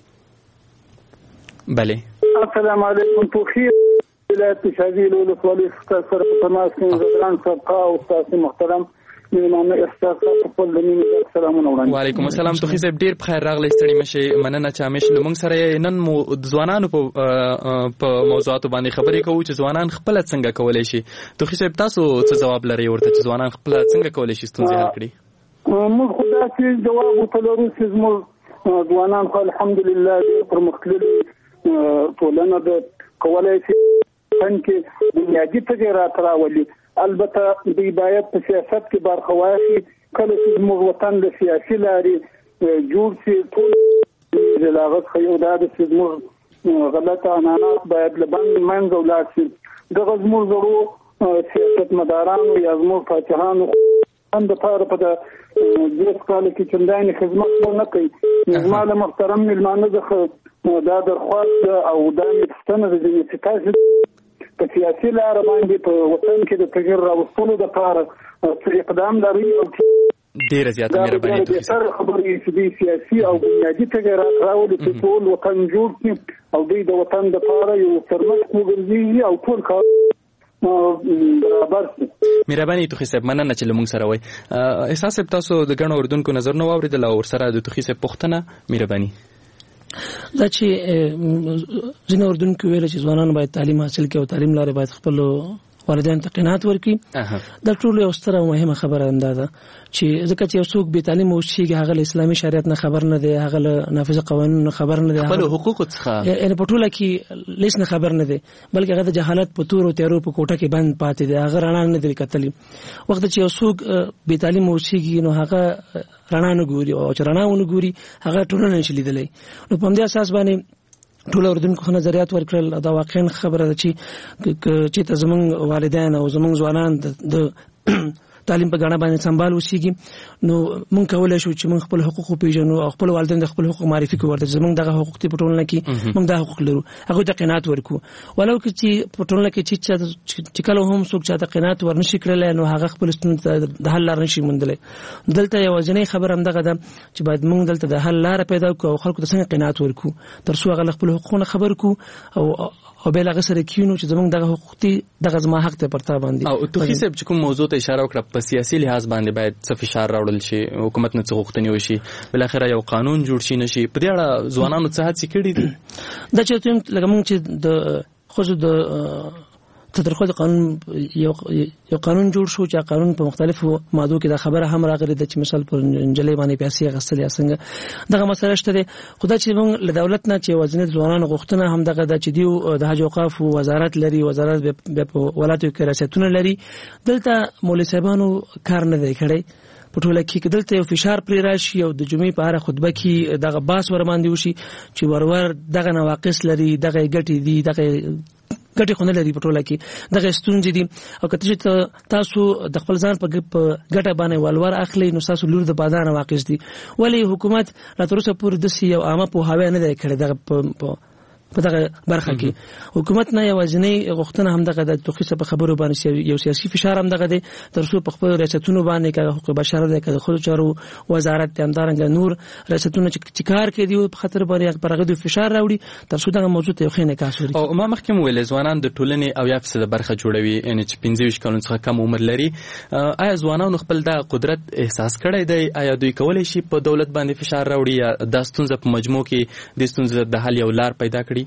بله السلام علیکم توخیر ولایت شاذیل ولسوالی ستاسو سره په تماس کې زدران سبقه او تاسو محترم میلمانه احساس خپل د مینې سلامونه وړاندې. وعلیکم السلام توخی صاحب ډیر بخیر راغلی ستړي مشه مننه چې همیش لمونږ سره نن مو ځوانانو په په موضوعاتو باندې خبرې کوو چې ځوانان خپل څنګه کولای شي. توخی صاحب تاسو څه جواب لرئ ورته چې ځوانان خپل څنګه کولای شي ستونزې حل کړي؟ موږ خدای چې جواب ورکړو چې موږ ځوانان خو الحمدلله ډیر پرمختللي ټولنه ده کولای شي څنګه بنیادی تغیرات راولي. البته دوی باید په سیاست کې برخه واخلي کله چې موږ وطن د سیاسي لارې جوړ شي ټول د لاغت خو یو دا چې موږ غلطه عنعنات باید له باندې منځ ولاړ شي. دغه زموږ ضرورو سیاست مدارانو یا زموږ فاتحانو هم د پاره په دې کال کې چنداني خدمت نه کوي. زموږ محترم ملمانه زه دا درخواست او دا مستند د دې تاسو په سیاسي لار باندې په وطن کې د تغیر راوستلو لپاره اقدام لري او ډیره زیاته مهرباني د سر خبرې چې د سیاسي او بنیادی تغیرات راوړي چې ټول وطن جوړ کړي او دوی د وطن لپاره یو سرمست وګرځي او ټول کار برابر شي. مهرباني توخی صاحب مننه چې لمونږ سره وای. احساس تاسو د ګڼو اردوونکو نظر نو واوریدل او سره د توخی صاحب پوښتنه مهرباني دا چې ځینې اردوونکو ویل چې ځوانان باید تعلیم حاصل کړي او تعلیم لاره باید خپل والدین ته قناعت ورکړي. دا ټول یو ستره او مهمه خبره ده چې ځکه چې یو څوک بې تعلیم اوسېږي هغه له اسلامي شریعت نه خبر نه دی، هغه له نافذه قوانینو خبر نه دی، خپل حقوقو څخه یعنې په ټوله کې هیڅ نه خبر نه دی، بلکې هغه د جهالت په تور او تیارو په کوټه کې بند پاتې دی، هغه رڼا نه دی کتلی. وخت چې یو څوک بې تعلیم اوسېږي نو هغه رڼا نه ګوري او چې رڼا ونه ګوري هغه ټولنه نشي لیدلی. نو په همدې اساس باندې ټول اردوونکو نظریات ورکړل. دا واقعا خبره ده چې چې ته زمونږ والدین او زمونږ ځوانان د تعلیم په غاڼه باندې سمبال وسیږي نو مونږ کولای شو چې مونږ خپل حقوق پیژنو او خپل والدین د خپل حقوق معرفي کوو ورته زمونږ دغه حقوق ته پټول نه کی مونږ د حقوق لرو هغه ته قناعت ورکو ولو چې پټول نه کی چې کله هم څوک چې ته قناعت ورنشي کړل نو هغه خپل ستونزه د حل لار نشي موندلې. دلته یو ځنې خبر هم دغه ده چې باید مونږ دلته د حل لار پیدا کوو او خلکو ته څنګه قناعت ورکو تر څو هغه خپل حقوقونه خبر کو او او بل هغه سره کینو چې زمونږ دغه حقوق دي دغه زما حق ته پرتا باندې. او توخی صاحب چې کوم موضوع ته اشاره وکړه په سیاسي لحاظ باندې باید څه فشار راوړل شي، حکومت نه څه غوښتنې وشي، بل اخر یو قانون جوړ شي نشي. په دې اړه ځوانانو څه هڅې کړې دي؟ دا چې لکه موږ چې د خو د تدرخوا قانون یو یو قانون جوړ شو چې قانون په مختلفو ماده کې دا خبره هم راغلي د چې مثال پر انجلې باندې پیسې غسل څنګه دغه مسله شته. خدای چې موږ له دولت نه چې وزنه ځوانانو غوښتنه هم دغه د چې دیو د حج اوقاف وزارت لري، وزارت په ولایتو کې ریاستونه لري، دلته مولوی صاحبانو کار نه دی کړی. په ټوله کې دلته یو فشار پرې راشي او د جمعې په اړه خطبه کې دغه باس ور باندې وشي چې ورور دغه نواقص لري، دغه ګټې دي، دغه ګټې خو نه لري، په ټوله کې دغه ستونزې دي. او که تاسو د خپل ځان په ګټه باندې ولور اخلي نو تاسو لور د بادار نواقص دي. ولی حکومت لا تر اوسه پورې د سی او عامه په هوا نه دی کړی دغه په دغه برخه کې حکومت نه یوازینی غوښتنه هم دغه د توخیصه په خبرو باندې یو سیاسي فشار هم دغه دی تر څو په خپل ریاستونو باندې کې حقوق بشر د خود چارو وزارت د همدارنګ نور ریاستونو چې کار کوي په خاطر باندې پرغه د فشار راوړي تر څو دغه موضوع ته خینه کاسوري. او ما مخکې ویل ځوانان د ټولنې او یا فیصد برخه جوړوي یعنی چې پنځه ویشت کلونو څخه کم عمر لري. آیا ځوانانو خپل د قدرت احساس کړی دی؟ آیا دوی کولای شي په دولت باندې فشار راوړي یا د ستونزې په مجموع کې د ستونزې د حل یو لار پیدا کړي؟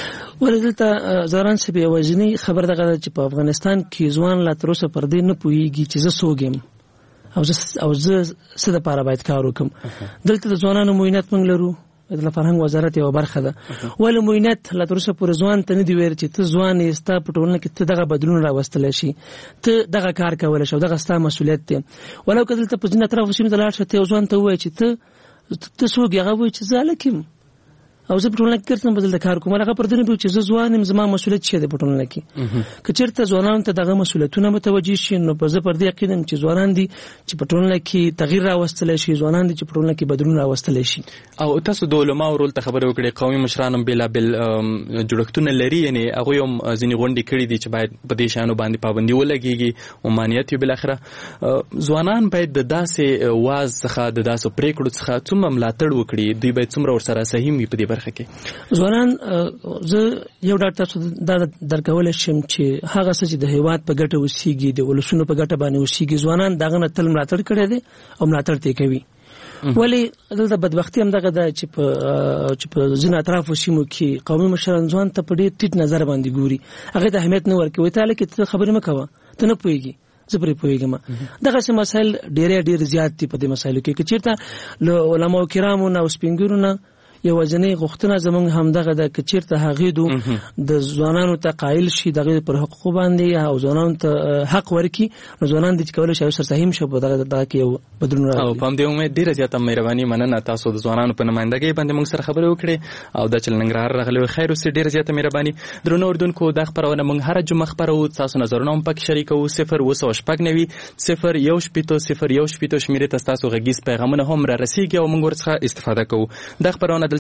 ولدلته زاران سی به وزنی خبر دغه چې په افغانستان کې ځوان لا تر اوسه پر دې نه پوهیږي چې زه سوګم او زه او زه څه دپاره باید کار وکړم. دلته د ځوانانو معاینات موږ لرو، د فرهنګ وزارت یوه برخه ده. ولې معاینات لا تر اوسه پورې ځوان ته نه دي ویل چې ته ځوان یې، ستا په ټولنه کې ته دغه بدلون راوستلی شي، ته دغه کار کولی شي او دغه ستا مسؤلیت دی. ولو که دلته په ځینې اطرافو سیمو ته لاړ شه، ته یو ځوان ته ووایې چې ته ته څوک یې، هغه وایي چې زه هلک یم او زه په ټولنه کې ګرځم، به دلته کار کوم. هغه پر دې نه پوهېږي چې زه ځوان یم، زما مسؤلیت څه دی په ټولنه کې. که چېرته ځوانانو ته دغه مسؤلیتونه متوجه شي، نو زه پر دې یقین یم چې ځوانان دي چې په ټولنه کې تغییر راوستلی شي، ځوانان دي چې په ټولنه کې بدلون راوستلی شي. او تاسو د علماو رول ته خبرې وکړې، قومي مشران هم بېلابېل جوړښتونه لري، یعنې هغوی هم ځینې غونډې کړي دي چې باید په دې شیانو باندې پابندي ولګېږي، عمانیت وي. بالاخره ځوانان باید د داسې واز څخه د داسې پرېکړو څخه څومره ملاتړ وکړي، دوی باید څومره ورسره سهیم وي په دې برخه کې. ځوانان زه یو ډاډ تاسو دا درکولی شم چې هغه څه چې د هېواد په ګټه اوسېږي، د ولسونو په ګټه باندې اوسېږي، ځوانان د هغه نه تل ملاتړ کړی دی او ملاتړ ته یې کوي. ولې دلته بدبختي همدغه ده چې په چې په ځینو اطرافو سیمو کې قومي مشران ځوان ته په ډېر ټیټ نظر باندې ګوري، هغې ته اهمیت نه ورکوي. وایي ته هلکې ته خبرې مه کوه، ته نه پوهېږي، زه پرې پوهېږم. دغسې مسایل ډېری ډېر زیات دي په دې مسایلو کې. که چېرته له علماو کرامو نه او سپین ږیرو نه یوازینۍ غوښتنه زموږ همدغه ده، که چېرته هغې دو د ځوانانو ته قایل شي، د هغې پر حقوقو باندې او ځوانانو ته حق ورکړي، نو ځوانان دي چې کولی شي ورسره سهیم شي په دغه دغه کې یو بدلون راولي. او په همدې امید ډېره زیاته مهرباني، مننه تاسو د ځوانانو په نمایندګۍ باندې موږ سره خبرې وکړې او دا چې له ننګرهار راغلي وئ، خیر اوسئ. ډېره زیاته مهرباني. درنو اورېدونکو، دا خپرونه موږ هره جمعه خپروو، تاسو نظرونه هم پکې شریکوو. صفر اوه سوه شپږ نوي صفر یو شپېته صفر یو شپېته شمېرې ته ستاسو غږیز پیغامونه هم را رسېږي او موږ ورڅخه استفاده کوو. دا خپرونه